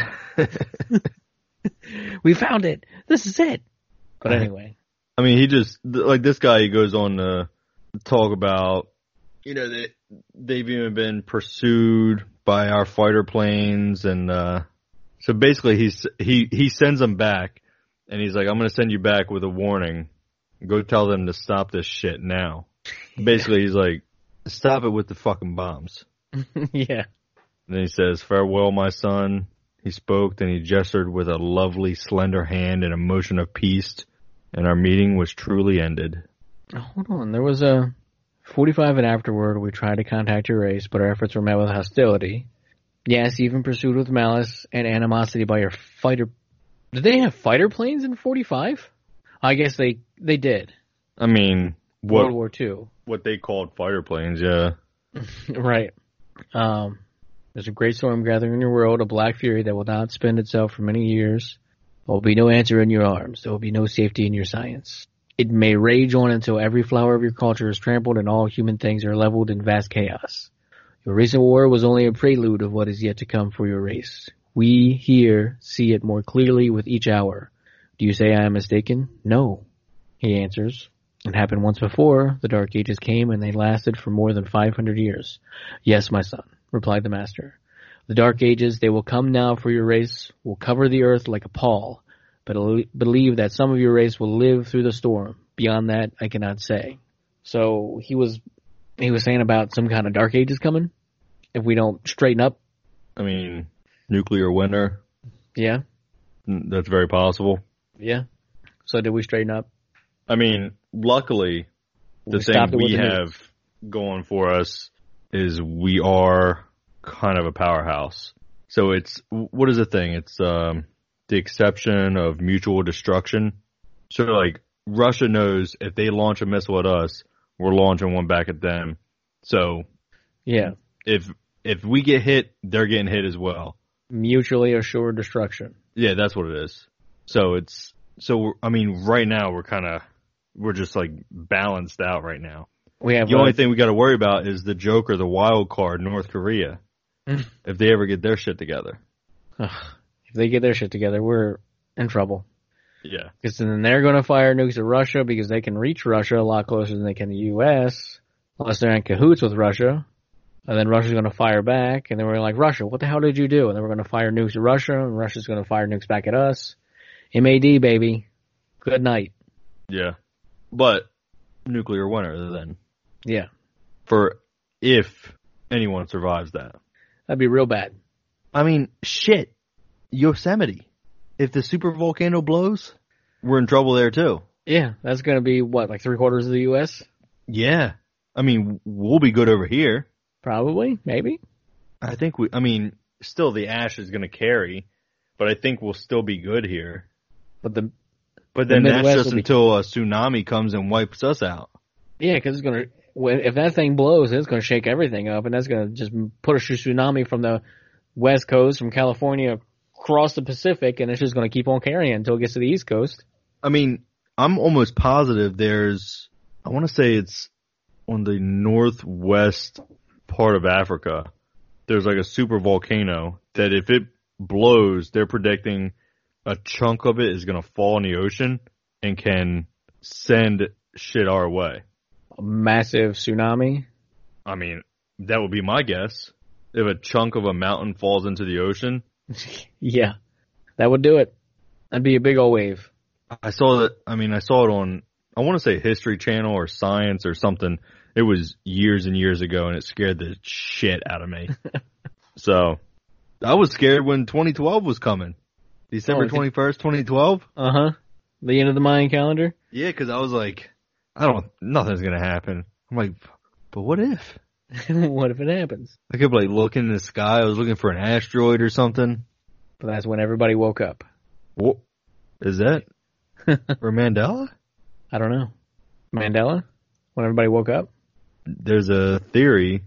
we found it. This is it. But anyway, I mean, he just, like this guy, he goes on to talk about, you know, they, they've even been pursued by our fighter planes. And, uh, so basically he's, he, he sends them back and he's like, I'm going to send you back with a warning. Go tell them to stop this shit now. Basically, he's like, stop it with the fucking bombs. yeah. And then he says, farewell, my son. He spoke, then he gestured with a lovely, slender hand in a motion of peace, and our meeting was truly ended. Hold on, there was a forty-five and afterward. We tried to contact your race, but our efforts were met with hostility. Yes, even pursued with malice and animosity by your fighter. Did they have fighter planes in forty-five? I guess they they did. I mean, what World War Two. what they called fighter planes, yeah. Right. Um, there's a great storm gathering in your world, a black fury that will not spend itself for many years. There will be no answer in your arms. There will be no safety in your science. It may rage on until every flower of your culture is trampled and all human things are leveled in vast chaos. Your recent war was only a prelude of what is yet to come for your race. We here see it more clearly with each hour. Do you say I am mistaken? No, he answers. It happened once before. The Dark Ages came and they lasted for more than five hundred years. Yes, my son, replied the master. The Dark Ages, they will come now for your race, will cover the earth like a pall. But I believe that some of your race will live through the storm. Beyond that, I cannot say. So he was he was saying about some kind of Dark Ages coming if we don't straighten up. I mean, nuclear winter. Yeah. That's very possible. Yeah. So did we straighten up? I mean, luckily, the We thing stopped it with we the have going for us is we are kind of a powerhouse. So it's, what is the thing? It's um, the exception of mutual destruction. So like Russia knows if they launch a missile at us, we're launching one back at them. So Yeah. if if we get hit, they're getting hit as well. Mutually assured destruction. Yeah, that's what it is. So it's, so we're, I mean, right now we're kind of, we're just like balanced out right now. We have The uh, only thing we got to worry about is the Joker, the wild card, North Korea. If they ever get their shit together. If they get their shit together, we're in trouble. Yeah. Because then they're going to fire nukes at Russia because they can reach Russia a lot closer than they can the U S unless they're in cahoots with Russia. And then Russia's going to fire back. And then we're like, Russia, what the hell did you do? And then we're going to fire nukes at Russia. And Russia's going to fire nukes back at us. M A D, baby. Good night. Yeah. But nuclear winter then. Yeah. For if anyone survives that. That'd be real bad. I mean, shit. Yosemite. If the super volcano blows, we're in trouble there too. Yeah. That's going to be, what, like three quarters of the U S? Yeah. I mean, we'll be good over here. Probably. Maybe. I think we, I mean, still the ash is going to carry, but I think we'll still be good here. But the But then The that's Midwest just will be- until a tsunami comes and wipes us out. Yeah, because it's going to, if that thing blows, it's going to shake everything up, and that's going to just put a tsunami from the West Coast, from California, across the Pacific, and it's just going to keep on carrying until it gets to the East Coast. I mean, I'm almost positive there's, I want to say it's on the northwest part of Africa. There's like a super volcano that if it blows, they're predicting a chunk of it is going to fall in the ocean and can send shit our way. A massive tsunami. I mean, that would be my guess. If a chunk of a mountain falls into the ocean. Yeah, that would do it. That'd be a big old wave. I saw that, I mean, I saw it on, I want to say History Channel or Science or something. It was years and years ago and it scared the shit out of me. So, I was scared when twenty twelve was coming. December Oh, twenty-first, twenty twelve. Uh-huh. The end of the Mayan calendar? Yeah, because I was like, I don't, nothing's going to happen. I'm like, but what if? What if it happens? I kept like looking in the sky. I was looking for an asteroid or something. But that's when everybody woke up. What is that? Or Mandela? I don't know. Mandela? When everybody woke up? There's a theory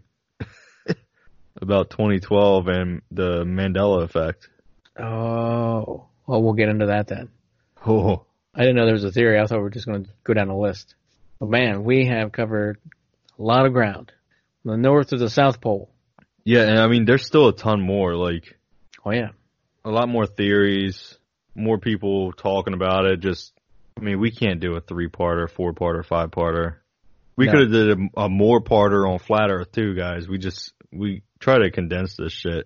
about twenty twelve and the Mandela effect. Oh. Well, we'll get into that then. Oh, I didn't know there was a theory. I thought we were just going to go down the list. But man, we have covered a lot of ground. From the North to the South Pole. yeah, and I mean, there's still a ton more, like Oh, yeah. a lot more theories, more people talking about it. Just, I mean, we can't do a three-parter, four-parter, five-parter. We No. could have did a, a more-parter on Flat Earth too, guys. We just, we try to condense this shit.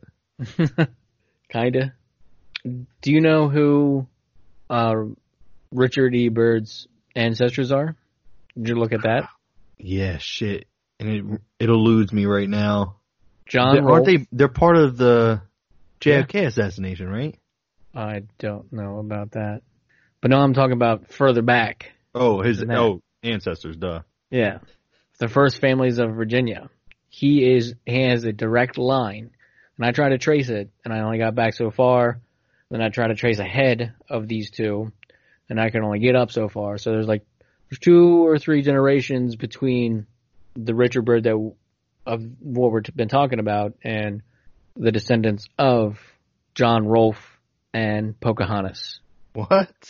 Kinda. Do you know who uh, Richard E. Byrd's ancestors are? Did you look at that? Yeah, shit. And it it eludes me right now. John They- Rolfe. aren't they? They're part of the J F K assassination, right? I don't know about that. But no, I'm talking about further back. Oh, his Isn't that- oh ancestors, duh. Yeah. The first families of Virginia. He is, he has a direct line. And I tried to trace it, and I only got back so far. Then I tried to trace ahead of these two, and I can only get up so far. So there's like, there's two or three generations between the Richard Byrd that, of what we've been talking about and the descendants of John Rolfe and Pocahontas. What?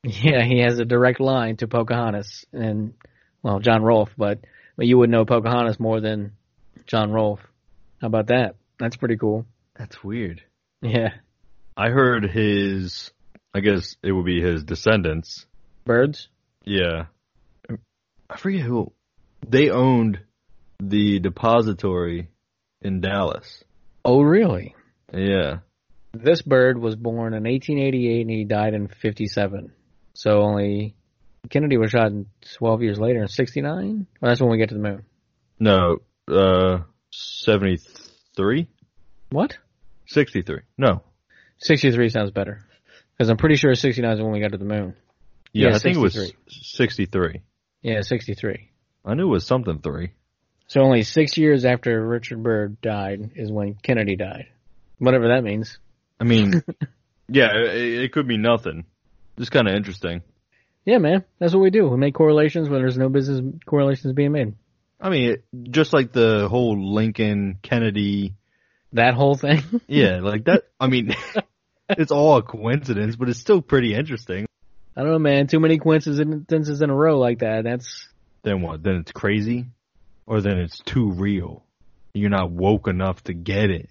Yeah, he has a direct line to Pocahontas and, well, John Rolfe, but, but you would know Pocahontas more than John Rolfe. How about that? That's pretty cool. That's weird. Yeah. I heard his, I guess it would be his descendants. Birds? Yeah. I forget who. They owned the depository in Dallas. Oh, really? Yeah. This bird was born in eighteen eighty-eight and he died in fifty-seven. So only Kennedy was shot in twelve years later in sixty-nine? Well, that's when we get to the moon. No, uh, seventy-three? What? sixty-three. No. sixty-three sounds better. Because I'm pretty sure sixty-nine is when we got to the moon. Yeah, Yeah, I think it was sixty-three. sixty-three. Yeah, sixty-three. I knew it was something three. So only six years after Richard Byrd died is when Kennedy died. Whatever that means. I mean, yeah, it, it could be nothing. Just kind of interesting. Yeah, man. That's what we do. We make correlations when there's no business correlations being made. I mean, it, just like the whole Lincoln, Kennedy. That whole thing? Yeah, like that. I mean, it's all a coincidence, but it's still pretty interesting. I don't know, man. Too many coincidences in a row like that. That's... Then what? Then it's crazy? Or then it's too real? You're not woke enough to get it.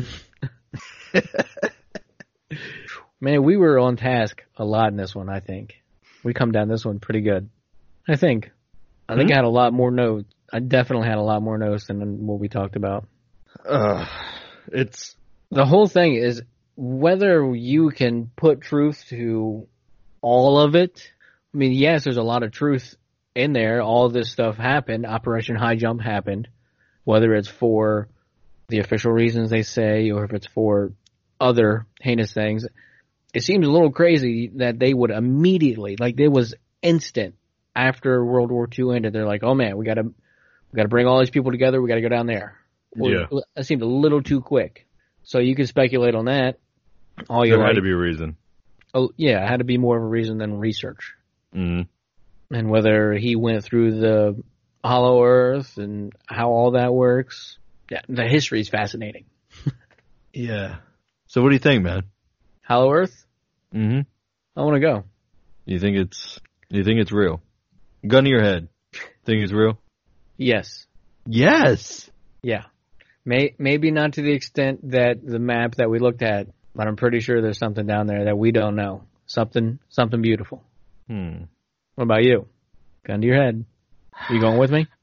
Man, we were on task a lot in this one, I think. We come down this one pretty good. I think. I think Hmm? I had a lot more notes. I definitely had a lot more notes than what we talked about. Uh, it's The whole thing is whether you can put truth to all of it. I mean, yes, there's a lot of truth in there. All this stuff happened. Operation High Jump happened. Whether it's for the official reasons they say or if it's for other heinous things. It seems a little crazy that they would immediately, like it was instant after World War Two ended. They're like, oh man, we gotta, we gotta bring all these people together. We gotta go down there. Well, Yeah. It seemed a little too quick. So you can speculate on that. All you There had like. to be a reason. Oh, yeah, it had to be more of a reason than research. Mm. And whether he went through the Hollow Earth and how all that works. Yeah, the history is fascinating. yeah. So what do you think, man? Hollow Earth? Mm-hmm. I want to go. You think it's you think it's real? Gun to your head. Think it's real? Yes. Yes. Yeah. May, maybe not to the extent that the map that we looked at, but I'm pretty sure there's something down there that we don't know. Something, something beautiful. Hmm. What about you? Gun to your head. You going with me?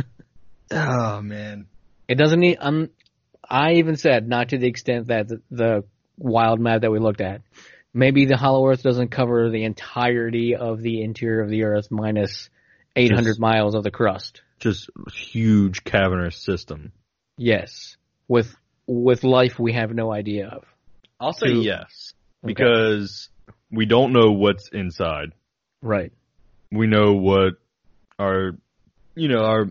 Oh man. It doesn't need, um, I even said not to the extent that the, the wild map that we looked at. Maybe the Hollow Earth doesn't cover the entirety of the interior of the Earth minus eight hundred Just- miles of the crust. Just huge cavernous system. Yes. With, with life we have no idea of. I'll say To- yes. Okay. Because we don't know what's inside. Right. We know what our, you know, our,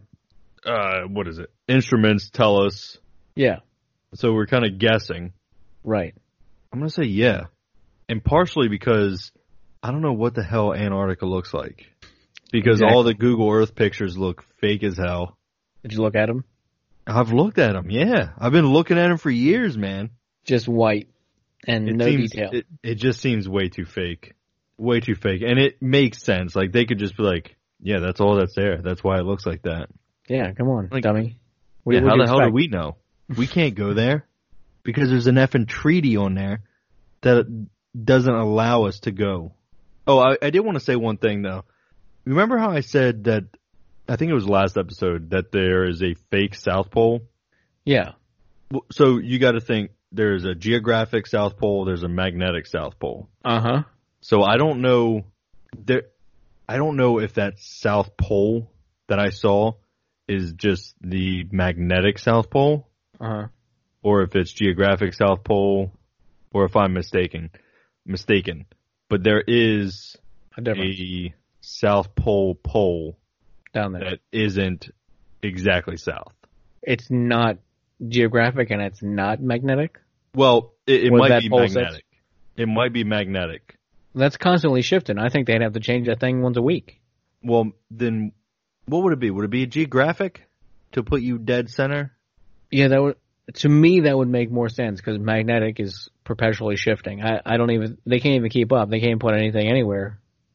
uh, what is it? Instruments tell us. Yeah. So we're kind of guessing. Right. I'm gonna say yeah. And partially because I don't know what the hell Antarctica looks like. Because Exactly. all the Google Earth pictures look fake as hell. Did you look at them? I've looked at them, yeah. I've been looking at them for years, man. Just white and It no seems, detail. It, it just seems way too fake. Way too fake. And it makes sense. Like, they could just be like, yeah, that's all that's there. That's why it looks like that. Yeah, come on, Like- dummy. What, Yeah, what how do the you hell do expect? we know? We can't go there. Because there's an effing treaty on there that doesn't allow us to go. Oh, I, I did want to say one thing, though. Remember how I said that, I think it was last episode, that there is a fake South Pole? Yeah. Well, so you got to think there's a geographic South Pole, there's a magnetic South Pole. Uh huh. So I don't know there I don't know if that South Pole that I saw is just the magnetic South Pole Uh huh. or if it's geographic South Pole or if I'm mistaken. Mistaken. But there is A difference a South Pole pole down there. that isn't exactly south. It's not geographic and it's not magnetic. Well, it, it What might that be pole says? magnetic. It might be magnetic. That's constantly shifting. I think they'd have to change that thing once a week. Well, then what would it be? Would it be geographic to put you dead center? Yeah, that would. To me, that would make more sense because magnetic is perpetually shifting. I, I don't even. They can't even keep up. They can't put anything anywhere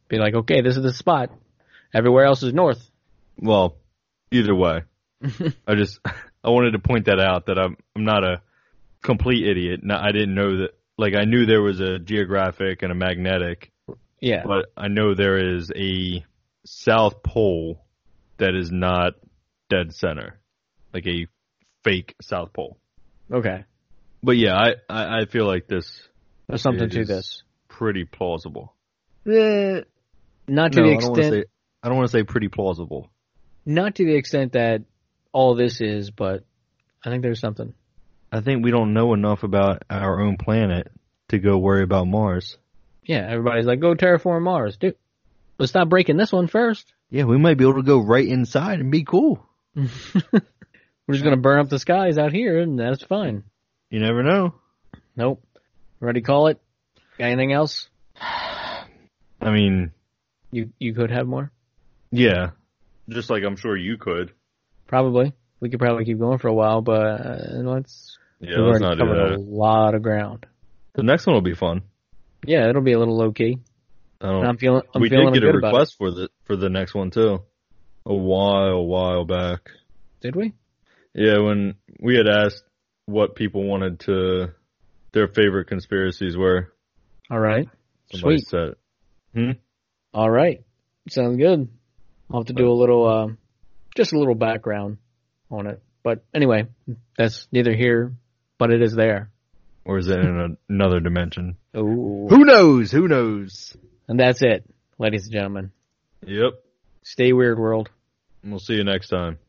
Be like, okay, this is the spot. Everywhere else is north. Well, either way, I just I wanted to point that out that I'm I'm not a complete idiot. No, I didn't know that. Like I knew there was a geographic and a magnetic, Yeah. but I know there is a South Pole that is not dead center, like a fake South Pole. Okay. But yeah, I I, I feel like this There's something to is this. pretty plausible. Eh, Not to no, the I don't want to extent, say. I don't want to say pretty plausible. not to the extent that all this is, but I think there's something. I think we don't know enough about our own planet to go worry about Mars. Yeah, everybody's like, go terraform Mars. Dude, let's stop breaking this one first. Yeah, we might be able to go right inside and be cool. We're just going to burn up the skies out here, and that's fine. You never know. Nope. Ready to call it? Got anything else? I mean, You you could have more? yeah, just like I'm sure you could. Probably. We could probably keep going for a while, but uh, let's... Yeah, we've let's already not do covered a that. lot of ground. The next one will be fun. Yeah, it'll be a little low-key. I don't, I'm feeling I'm we feeling did get a good about it. request for the for the next one too, a while while back. Did we? Yeah, when we had asked what people wanted to their favorite conspiracies were, All right. somebody Sweet. said, "Hmm." All right. Sounds good. I'll have to do a little, uh, just a little background on it. But anyway, that's neither here, but it is there. Or is it in a, another dimension? Ooh. Who knows? Who knows? And that's it, ladies and gentlemen. Yep. Stay weird, world. We'll see you next time.